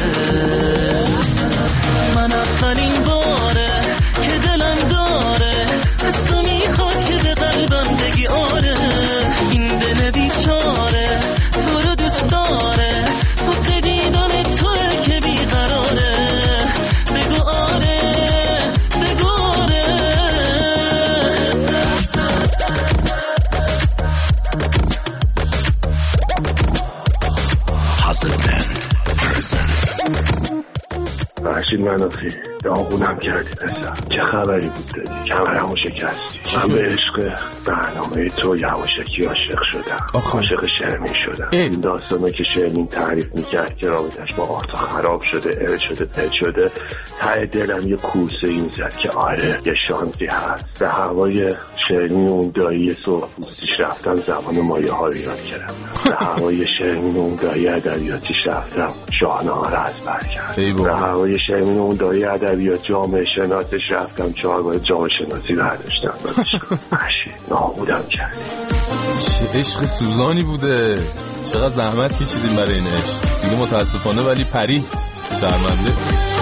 من اولین باره که دلم داره حسو میخواد که به قلبم بگی آره این دل بیچاره تو رو دوست داره واسه دیدن توه که بیقراره بگو آره بگو آره فرشید منافی داغونم کردی پسر چه خبری بود دادی کمرمو شکستی من به عشق برنامه تو یواشکی عاشق شدم عاشق شرمین شدم این داستانه که شرمین تعریف میکرد که رابطش با آرتا خراب شده ارد شده پد شده ته دلم یه کوسه این زد که آره یه شانسی هست به هوای شرمین اون دایی سرخ پوستیش رفتم زبان مایه ها رو یاد کردم به هوای شرمین اون دایی ادبیاتیش رفتم شاهنامه رو از بر کردم به هوای شرمین اون دایی ادبیات جامعه شناسش رفتم 4 بار جامعه شناسی برداشتم نابودم کردی چه عشق سوزانی بوده چقدر زحمت کشیدیم برای این عشق دیگه متاسفانه ولی پرید شرمنده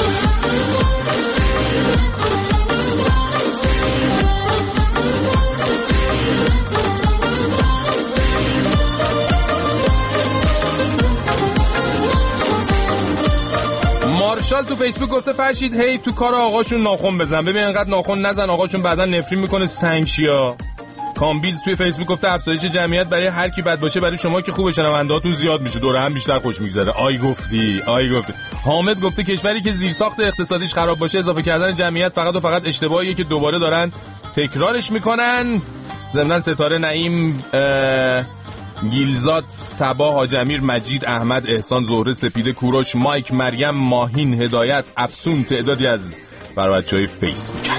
مارشال تو فیسبوک گفته فرشید هی تو کار آقاشون ناخن بزن ببین انقدر ناخن نزن آقاشون بعدا نفرین میکنه سنگ شیا. کامبیز توی فیسبوک گفته افزایش جمعیت برای هر کی بد باشه برای شما که خوبه شنوندهاتون زیاد میشه دوره هم بیشتر خوش میگذره. آی گفتی حامد گفته کشوری که زیرساخت اقتصادیش خراب باشه اضافه کردن جمعیت فقط و فقط اشتباهیه که دوباره دارن تکرارش میکنن. ضمن ستاره نعیم گیلزاد صبا حاج امیر مجید احمد احسان زهره سپیده کوروش مایک مریم ماهین هدایت افسون تعدادی از برای بچهای فیسبوک.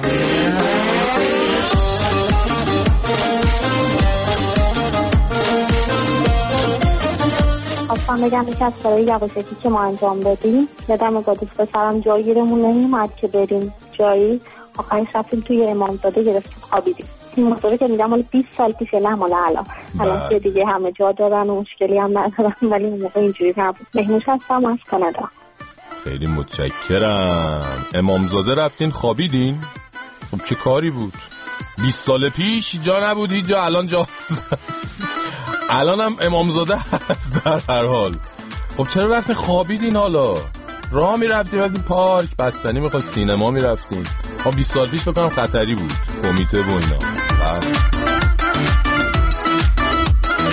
خواستم بگم یکی از کارهای یواشکی که ما انجام بدیم یادم با دوست پسرم جایی گیرمون نمیومد که بریم جایی آخرش رفتیم توی امامزاده گرفتیم خوابیدیم. این موتوری که میگم مال 20 سال پیشه نه مال الان که دیگه همه جا دارن و مشکلی هم ندارن ولی اون موقع اینجوری نبود. مهموش هستم از کانادا. خیلی متشکرم. امامزاده رفتین خوابیدین؟ خب چه کاری بود؟ 20 سال پیش جا نبود هیچ جا الان جا الان هم امامزاده هست در هر حال. خب چرا رفتین خوابیدین حالا؟ راه میرفتیم رفتیم پارک بستنی میخواد سینما میرفتیم. خب 20 سال پیش بکنم خطری بود کمیته و اینا.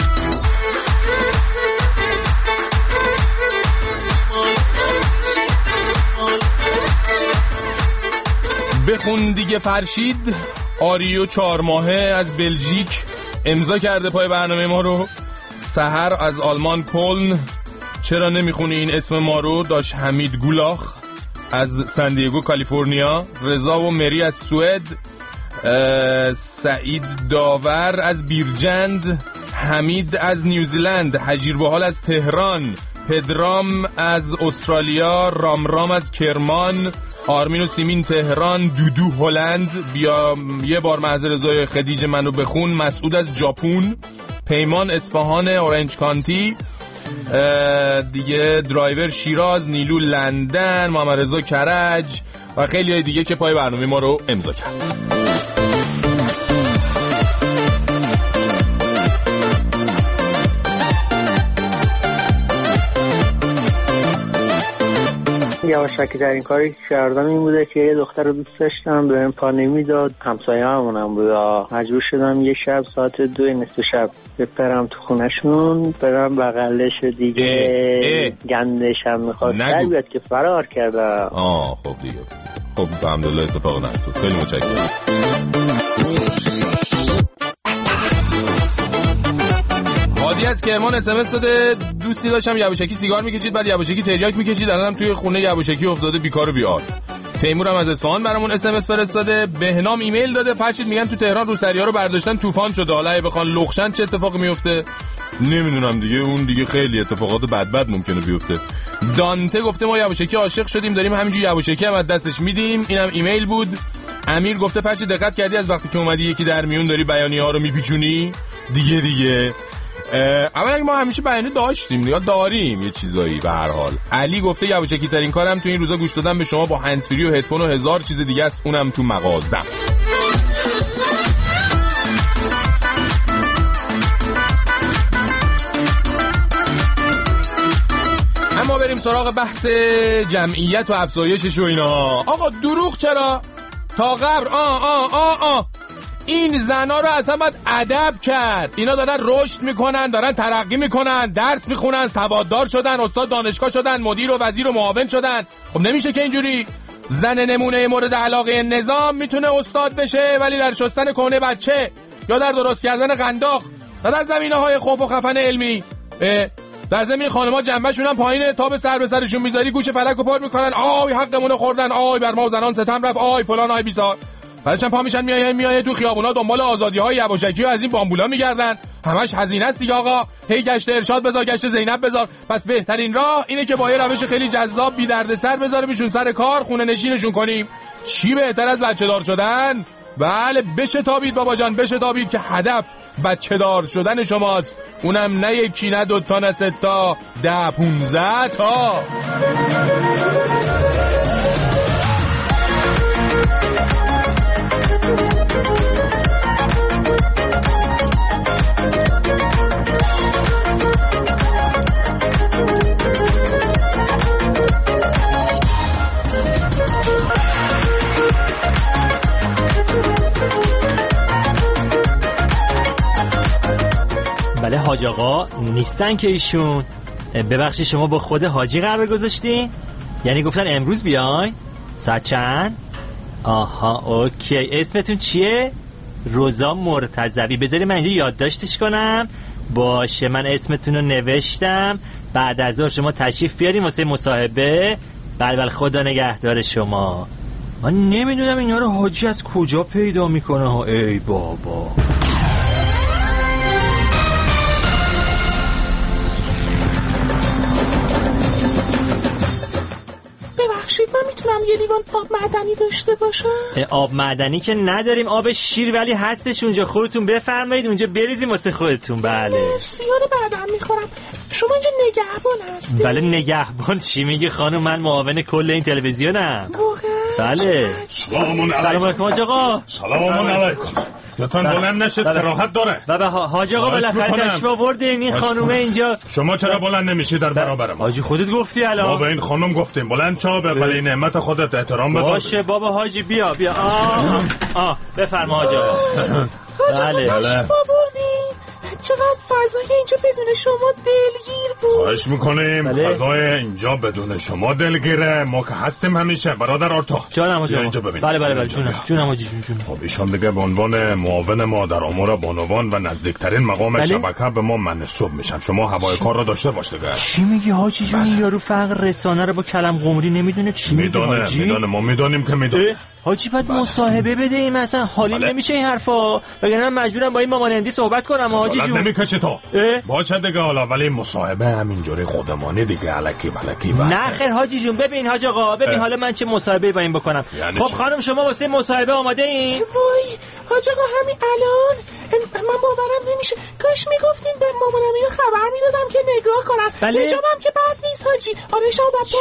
بخون دیگه فرشید آریو 4 ماهه از بلژیک امضا کرده پای برنامه ما رو. سحر از آلمان کلن چرا نمیخونی این اسم ما رو. داش حمید گولاخ از سندیگو کالیفرنیا. رضا و مری از سوئد. سعید داور از بیرجند. حمید از نیوزیلند. حجیر بحال از تهران. پدرام از استرالیا. رام از کرمان. آرمین و سیمین تهران. دودو هلند. بیا یه بار محض رضای خدیج منو بخون. مسعود از ژاپن. پیمان اصفهان اورنج کانتی. دیگه درایور شیراز. نیلو لندن. محمد رضا کرج و خیلی های دیگه که پای برنامه ما رو امضا کرد. یواشکی در این کاری کردم این بوده که یه دختر رو دوست داشتم، بهم پا نمیداد، همسایه همونم بود، مجبور شدم یه شب ساعت 2 نصف شب بپرم تو خونشون، برم بغلش دیگه گندش هم میخواست در بیاد که فرار کردم. خب دیگه خب الحمدلله اتفاق نیفتاد. خیلی متشکرم. هادی از کرمان اسمس داده دوستی داشتم یواشکی سیگار میکشید بعد یواشکی تریاک میکشید الانم توی خونه یواشکی افتاده بیکار و بیار. تیمور هم از اصفهان برامون اسمس فرستاده. بهنام ایمیل داده فرشید میگن تو تهران روسری‌ها رو برداشتن طوفان شده، حالا بخوان لخشن چه اتفاقی میفته نمیدونم دیگه، اون دیگه خیلی اتفاقات بد ممکنه بیفته. دانته گفته ما یواشکی عاشق شدیم داریم همینجوری یواشکی هم از دستش میدیم. اینم ایمیل بود. امیر گفته فرشید دقت کردی از وقتی که اومدی یکی در میون داری بیانیه‌ها رو میپیچونی دیگه اولا ما همیشه بیانیه داشتیم یا داریم یه چیزایی به هر حال. علی گفته یواشکی ترین کارم تو این روزا گوش دادن به شما با هندزفری و هدفون و 1000 چیز دیگه است، اونم تو مغازم. اما بریم سراغ بحث جمعیت و افزایشش و اینا. آقا دروغ چرا؟ تا قبر این زنا رو اصلا باید ادب کرد. اینا دارن رشد میکنن، دارن ترقی میکنن، درس میخونن، سواددار شدن، استاد دانشگاه شدن، مدیر و وزیر و معاون شدن. خب نمیشه که اینجوری. زن نمونه مورد علاقه نظام میتونه استاد بشه ولی در شستن کونه بچه یا در درست کردن قنداق و در زمینه‌های خوف و خفن علمی. در زمین خانم‌ها جنبه‌شون هم پایینه، تا به سر به سرشون میذاری گوش فلک رو پر میکنن. آی حقمون خوردن، آی بر ما زنان ستم رفت، آی فلان، آی بیزار. بعدش هم پا میشن میایه تو خیابونا دنبال آزادی‌های یواشکی و از این بامبولا میگردن. همش هزینه است دیگه آقا. هی گشت ارشاد بذار، گشت زینب بذار. پس بهترین راه اینه که با یه روش خیلی جذاب بی دردسر بذاریمشون سر کار، خونه نشینشون کنیم. چی بهتر از بچه‌دار شدن؟ بله بشتابید بابا جان، بشتابید که هدف بچه‌دار شدن شماست. اونم نه یکی نه دوتا نه سه تا 10-15 تا. بله حاج آقا نیستن که ایشون. ببخشید شما با خود حاجی قرار گذاشتین؟ یعنی گفتن امروز بیاین؟ ساعت چند؟ آها اوکی. اسمتون چیه؟ روزا مرتضوی. بذاری من اینجا یادداشتش کنم. باشه من اسمتون رو نوشتم. بعد از ظهر شما تشریف بیاریم واسه مصاحبه. بله خدا نگهدار شما. من نمیدونم اینا رو حاجی از کجا پیدا میکنه ها. ای بابا ببخشید من میتونم یه لیوان آب معدنی داشته باشم؟ آب معدنی که نداریم، آب شیر ولی هستش اونجا، خودتون بفرمایید اونجا بریزیم واسه خودتون. بله مرسی، بعداً میخورم. شما اینجا نگهبان هستی؟ بله نگهبان چی میگی خانم؟ من معاون کل این تلویزیونم. واقعا؟ بله. سلام علیکم حاج آقا. سلام علیکم. لطفاً بلند نشید، راحت داره. بابا حاج آقا بالاخره تشریف آوردین. این خانومه اینجا. شما چرا بلند نمیشی در برابرم؟ حاجی خودت گفتی الان. ما به این خانم گفتیم بلند شو، به ولی نعمت خودت احترام بذار. باشه بابا حاجی بیا. بفرما حاج آقا. بله. چقدر فضای اینجا بدون شما دلگیر بود. خواهش میکنیم فضای اینجا بدون شما دلگیره. ما که هستیم همیشه. برادر آرتا جانم حاجی. اینجا ببین. بله جونم حاجی جون. خب ایشان دیگه به عنوان معاون ما در امور بانوان و نزدیکترین مقام شبکه به ما منصوب میشن. شما هوای کار رو داشته باش دیگه. چی میگی حاجی جون؟ یارو فقر رسانه رو با کلم قمری نمیدونه چی میگه حاجی؟ میدونه ما میدونیم که میدونه. حاجی بعد مصاحبه بده این مثلا حالی نمیشه این حرفا، وگرنه من مجبورم با این مامانندی صحبت کنم حاجی جون. نمیکشه تو باشه دیگه حالا، ولی مصاحبه همینجوری خودمانی دیگه الکی بلکی. نه خیر حاجی جون. ببین حاج آقا، ببین حالا من چه مصاحبه با این بکنم. یعنی خب خانم شما واسه مصاحبه آماده این؟ وای حاج آقا همین الان من باورم نمیشه. کاش میگفتین به مامانم اینو خبر میدادم که نگاه کنن. حجابم که بد نیست حاجی. آرشو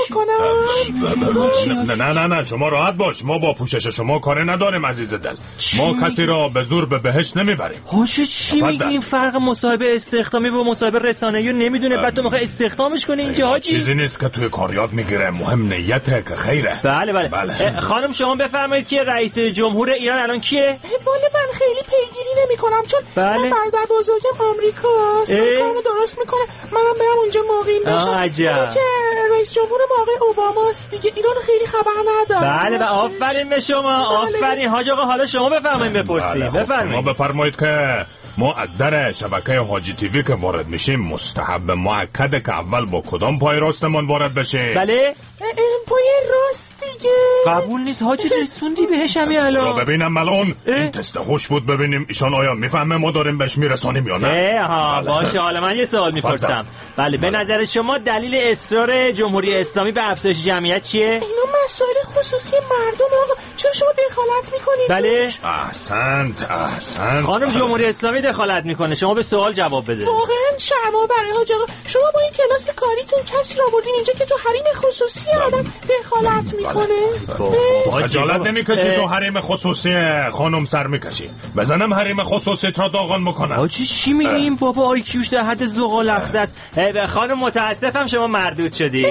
باید کنم. نه شما راحت باش. ما با پوشش شما کاری نداریم عزیز دل. ما کسی را به زور به بهشت نمیبریم. حاجی چی میگی؟ این فرق مصاحبه استخدامی با مصاحبه رسانه‌ای نمیدونه، بعد تو میخوای استخدامش کنی اینجا حاجی؟ چیزی نیست که توی کار یاد میگیره، مهم نیته که خیره. بله. خانم شما بفرمایید که رئیس جمهور ایران الان کیه؟ والا من خیلی پیگیری نمیکنم چون من برادر بزرگم آمریکاست. کارو درست میکنه. منم برم اونجا مقیم بشم. که رئیس جمهور ما آقای اوباماست دیگه. ایران خیلی خبر نداره. بله آفرین به شما. آفرین حاج آقا. حالا شما بفرمایید بپرسید. بفرمایید. شما بفرمایید که ما از در شبکه حاجی تیوی که وارد میشیم مستحب مؤکده که اول با کدام پای راستمون وارد بشیم؟ بله پای راست دیگه. قبول نیست حاجی، رسوندی بهش همین الان. رو ببینم ملعون. این تست خوش بود، ببینیم ایشان آیا میفهمه ما داریم بهش میرسانیم یا نه. باشه حالا من یه سوال میپرسم. بله به نظر شما دلیل اصرار جمهوری اسلامی به افزایش جمعیت چیه؟ اینا مسائل خصوصی مردم آقا. چرا شما دخالت میکنید؟ بله احسنت. خانم جمهوری اسلامی دخالت میکنه، شما به سوال جواب بده. واقعا شرما برای حاج آقا. شما با این کلاس کاریتون کسی را بردین اینجا که تو حریم خصوصی آدم دخالت میکنه؟ خجالت نمیکشی تو حریم خصوصی خانم سر میکشی؟ بزنم حریم خصوصی را داغان میکنم. حاجی چی میگی؟ این بابا آیکیوش در حد زغال‌اخته است. خانم متاسفم شما مردود شدی.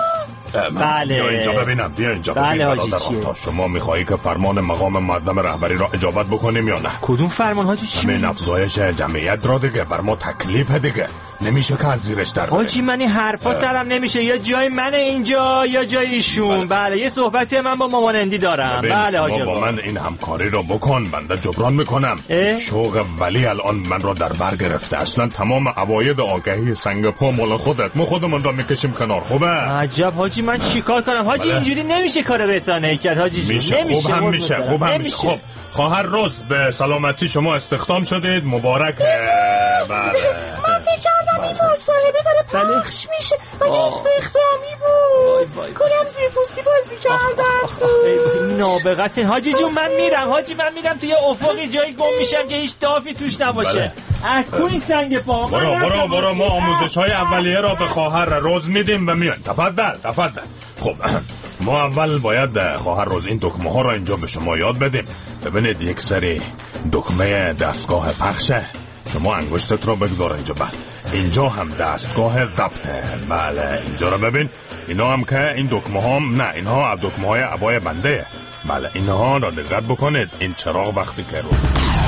بله بیا اینجا ببینم. بله حاجی تا شما میخوایی که فرمان مقام معظم رهبری را اجابت بکنیم یا نه؟ کدوم فرمان حاجی؟ چی همین افزایش جمعیت را دیگه بر ما تکلیف دیگه نمیشه که از زیرش در بریم. حاجی من این حرفا سرم نمیشه. یا جای من اینجا یا جای ایشون. بله یه صحبتی من با مامانندی دارم. بله حاجی با من این همکاری رو بکن، بنده جبران میکنم. شوق ولی الان من را در بر گرفته. اصلا تمام عواید آگهی سنگ پا مال خودت. ما خودمون را میکشیم کنار. خوبه؟ عجب حاجی من چیکار کنم حاجی؟ اینجوری نمیشه کار رسانه‌ای کرد حاجی جون. نمیشه. خوب هم میشه. خب خواهر روز به سلامتی شما استخدام شدید. مبارک. بله من فکر کردم این مصاحبه داره پخش میشه ولی استخدامی بود. کنم زیرپوستی بازی کردم تو. نابغه است حاجی جون. من میرم توی افقی جایی گم میشم که هیچ دافی توش نباشه. اکوی سنگ پا. برو ما آموزش‌های اولیه را به خواهر روز میدیم و میایم. تفضل. خب ما اول باید خواهر روز این دکمه ها را اینجا به شما یاد بدیم. ببینید یک سری دکمه دستگاه پخشه. شما انگشتت رو بگذار اینجا. اینجا هم دستگاه ضبطه. بله اینجا رو ببین. اینا هم که این دکمه ها نه، اینها دکمه های عبای بنده. بله اینها را دقت بکنید. این چراغ وقتی که رو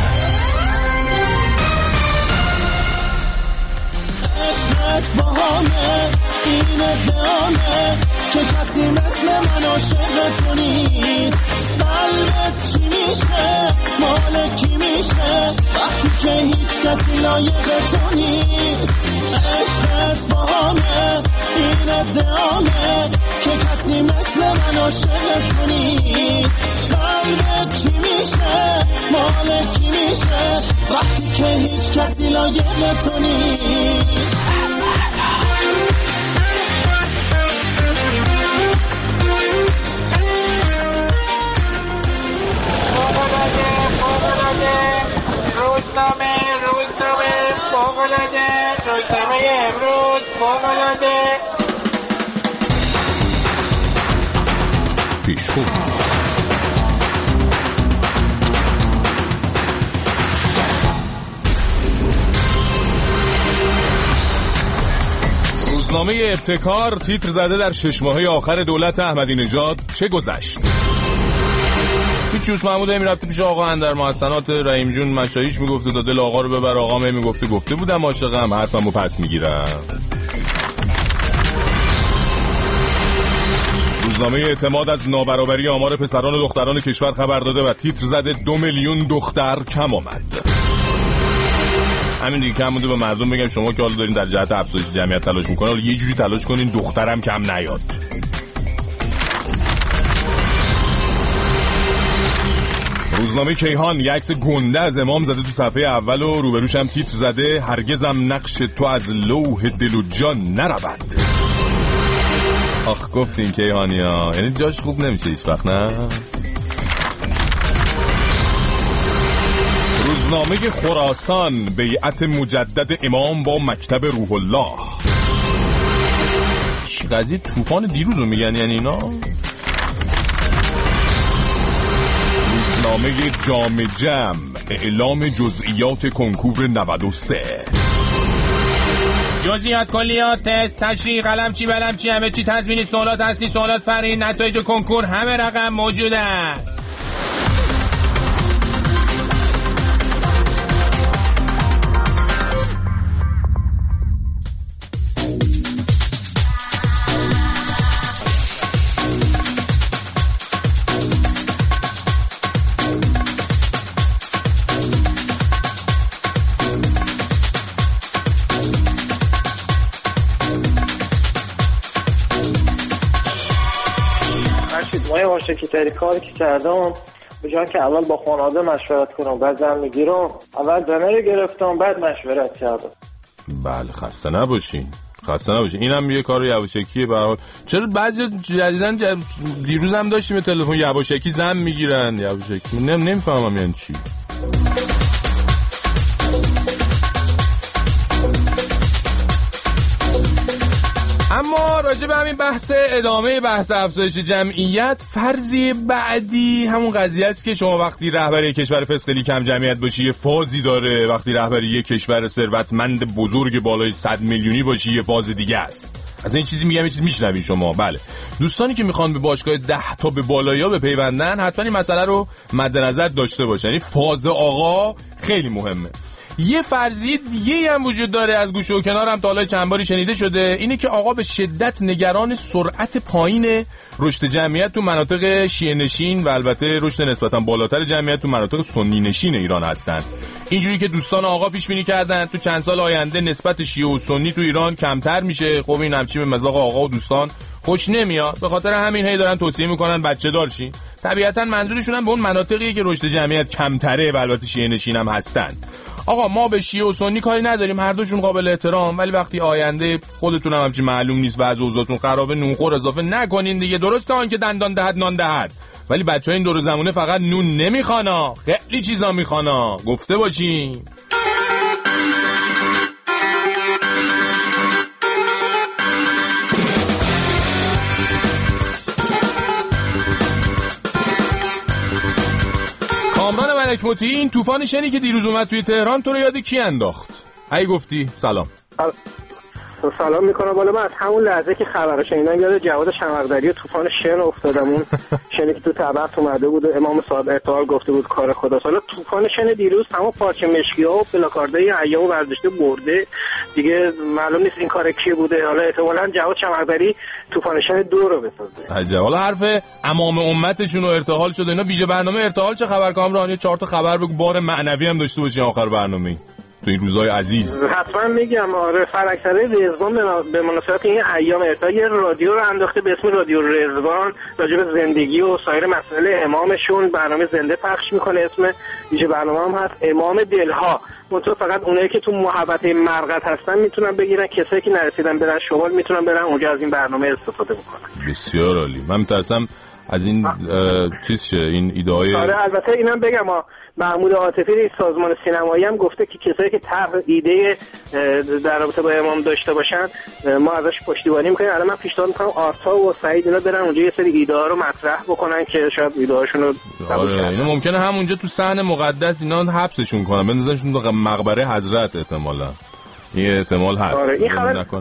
عشقت باهامه، این ادامه که کسی مثل من عاشق تو نیست. قلبت چی میشه؟ مال کی میشه؟ وقتی که هیچ کسی لایق تو نیست. عشقت باهامه، این ادامه که کسی مثل من عاشق تو نیست. قلبت چی میشه؟ مال کی میشه؟ وقتی که هیچ کسی لایق تو نیست. روزنامه امروز فوق‌العاده. پیشخو روزنامه ابتکار تیتر زده در 6 ماهه آخر دولت احمدی نژاد چه گذشت. پیچوس محمود میرفته پیش آقا اندر محسنات رحیم جون مشاییش میگفته تا دل آقا رو ببر، آقا میگفته گفته بودم عاشقم، حرفمو پس میگیرم. روزنامه اعتماد از نابرابری آمار پسران و دختران کشور خبر داده و تیتر زده 2 میلیون دختر کم آمد. همین دیگه کم بوده به مردم بگم شما که حالا دارین در جهت افزایش جمعیت تلاش میکنین، حالا یه جوری تلاش کنین دخترم کم نیاد. روزنامه کیهان یک عکس گنده از امام زده تو صفحه اول و روبروش هم تیتر زده هرگزم نقش تو از لوح دل و جان نرود. آخ گفتین کیهانیا، یعنی جاش خوب نمیشه هیچ وقت، نه؟ روزنامه خراسان بیعت مجدد امام با مکتب روح الله. چی قضیه طوفان دیروزو میگن یعنی اینا؟ روزنامه جام جم اعلام جزئیات کنکور 93. جزئیات، کلیات، تست، تشریح، قلمچی، بلمچی، همه چی، تضمینی، سوالات هستی، سوالات فرعی، نتایج کنکور، همه رقم موجود است. که تری کاری که کردم به جای که اول با خانواده مشورت کنم بعد زن میگیرم، اول زنه رو گرفتم بعد مشورت کردم. بله خسته نباشین، خسته نباشین. اینم یه کار یواشکیه به هر حال. چرا بعضی جدیدن دیروز هم داشتیم تلفن یواشکی زن میگیرن، یواشکی نمیفهمم یعنی چی. اما راجع به همین بحث ادامه بحث افزایش جمعیت، فرضیه بعدی همون قضیه است که شما وقتی رهبر کشور فسقلی کم جمعیت باشی یه فازی داره، وقتی رهبر یک کشور ثروتمند بزرگ بالای 100 میلیونی باشی یه فاز دیگه است. از این چیزی میگم، یه چیز میشنوین شما. بله دوستانی که میخوان به باشگاه 10 تا به بالایا بپیوندن حتما این مسئله رو مد نظر داشته باشن. یعنی فاز آقا خیلی مهمه. یه فرضیه دیگه هم وجود داره، از گوشه و کنار هم تا حالا چند باری شنیده شده، اینه که آقا به شدت نگران سرعت پایین رشد جمعیت تو مناطق شیعه نشین و البته رشد نسبتا بالاتر جمعیت تو مناطق سنی نشین ایران هستن. اینجوری که دوستان آقا پیش بینی کردن تو چند سال آینده نسبت شیعه و سنی تو ایران کمتر میشه. خب این همچین به مذاق آقا و دوستان خوش نمیاد، به خاطر همین هی دارن توصیه میکنن بچه دار شین. طبیعتا منظورشون هم به اون مناطقیه که رشد جمعیت کمتره و البته شیعه نشین هم هستن. آقا ما به شیعه و سنی کاری نداریم، هر دوشون قابل احترام، ولی وقتی آینده خودتون هم همچین معلوم نیست و از اوضاعتون خرابه نونخور اضافه نکنین دیگه. درسته آن که دندان دهد نان دهد، ولی بچه‌ها این دور زمونه فقط نون نمیخوانا، خیلی چیزا میخوانا، گفته باشین. کامران ملک مطیعی، این طوفان شنی که دیروز اومد توی تهران تو رو یاد کی انداخت؟ هی گفتی سلام. سلام میکنم. بالا من از همون لحظه که خبرش شنیدم یاد جواد شمقدری و طوفان شن افتادم. اون شنی که تو تبعت اومده بود و امام صاحب ارتحال گفته بود کار خداست. حالا طوفان شن دیروز تمام پارچه مشکی‌ها و پلاکاردای ایام ورزشی برده دیگه، معلوم نیست این کار کی بوده. حالا احتمالاً جواد شمقدری طوفان شن 2 رو بسازه. عجب. حالا حرف امام امتشون رو ارتحال شده، اینا ویژه برنامه ارتحال چه خبر؟ کامران 4 تا خبر بگو بار معنوی هم داشته باشی آخر برنامه تو این روزهای عزیز. حتما میگم. آره فرنگسرای رضوان به مناسبت این ایام ارتحال یه رادیو رو انداخته به اسم رادیو رضوان، راجع به زندگی و سایر مسائل امامشون برنامه زنده پخش میکنه. اسم ویژه برنامه هم هست امام دلها. منتها فقط اونایی که تو محبت مرقد هستن میتونن بگیرن، کسایی که نرسیدن برن شمال میتونن برن اونجا از این برنامه استفاده بکنن. بسیار عالی. من میترسم از این چیز شه، این ایده‌های. آره البته اینم بگم محمود عاطفی رئیس سازمان سینمایی هم گفته که کسایی که طرح ایده در رابطه با امام داشته باشن ما ازش پشتیبانی میکنیم. الان من پیشنهاد میکنم آرتا و سعید اینا برن اونجا یه سری ایده ها رو مطرح بکنن که شاید ایده هاشون رو آره اینا ممکنه همونجا تو صحن مقدس اینا حبسشون کنن، بندازنشون تو مقبره حضرت. احتمالاً این احتمال هست. آره این خبر نکنه.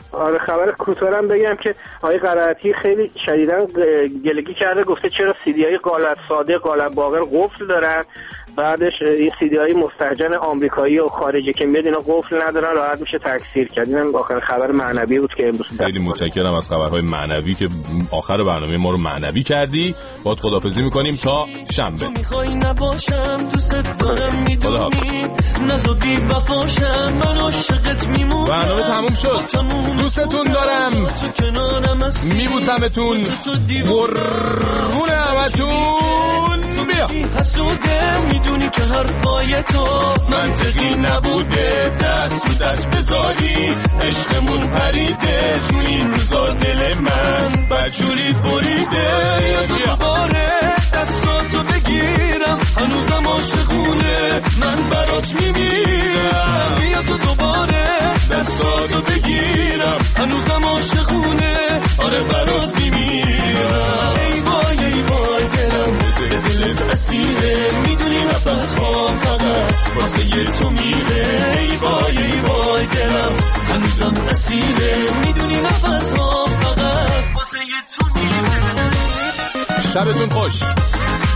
آره خبر کوتاهم بگم که آقای قرائتی خیلی شدیداً گلگی کرده، گفته چرا سیدی‌های قالب ساده قالب باقر قفل دارن، بعدش این سیدی‌های مستهجن آمریکایی و خارجی که میاد اینا قفل ندارن، راحت میشه تکثیر کرد. اینم آخر خبر معنوی بود که امروز. خیلی متشکرم از خبرهای معنوی که آخر برنامه ما رو معنوی کردی. باهات خداحافظی می‌کنیم تا شنبه. می‌خوای نباشم دوست دارم می‌دونی نزو بی وفاشم من عاشقت میمونم. برنامه تموم شد. دوستتون دارم. میبوسمتون. قربون همتون. بیا. حسوده میدونی که حرفای تو منطقی نبوده، دست رو دست بذاری عشقمون پریده تو این روزا دل من بجوری بریده. یا دوباره دستاتو بگیرم هنوزم عاشقونه من برات میمیرم. بیا تو دوباره دستاتو بگیرم هنوزم عاشقونه آره برات میمیرم. ای وای ای وای دلم دلت اسیره میدونی نفس ها فقط واسه یه تو میره. ای وای ای وای دلم هنوزم اسیره میدونی نفس ها فقط واسه یه تو میره. شبتون خوش.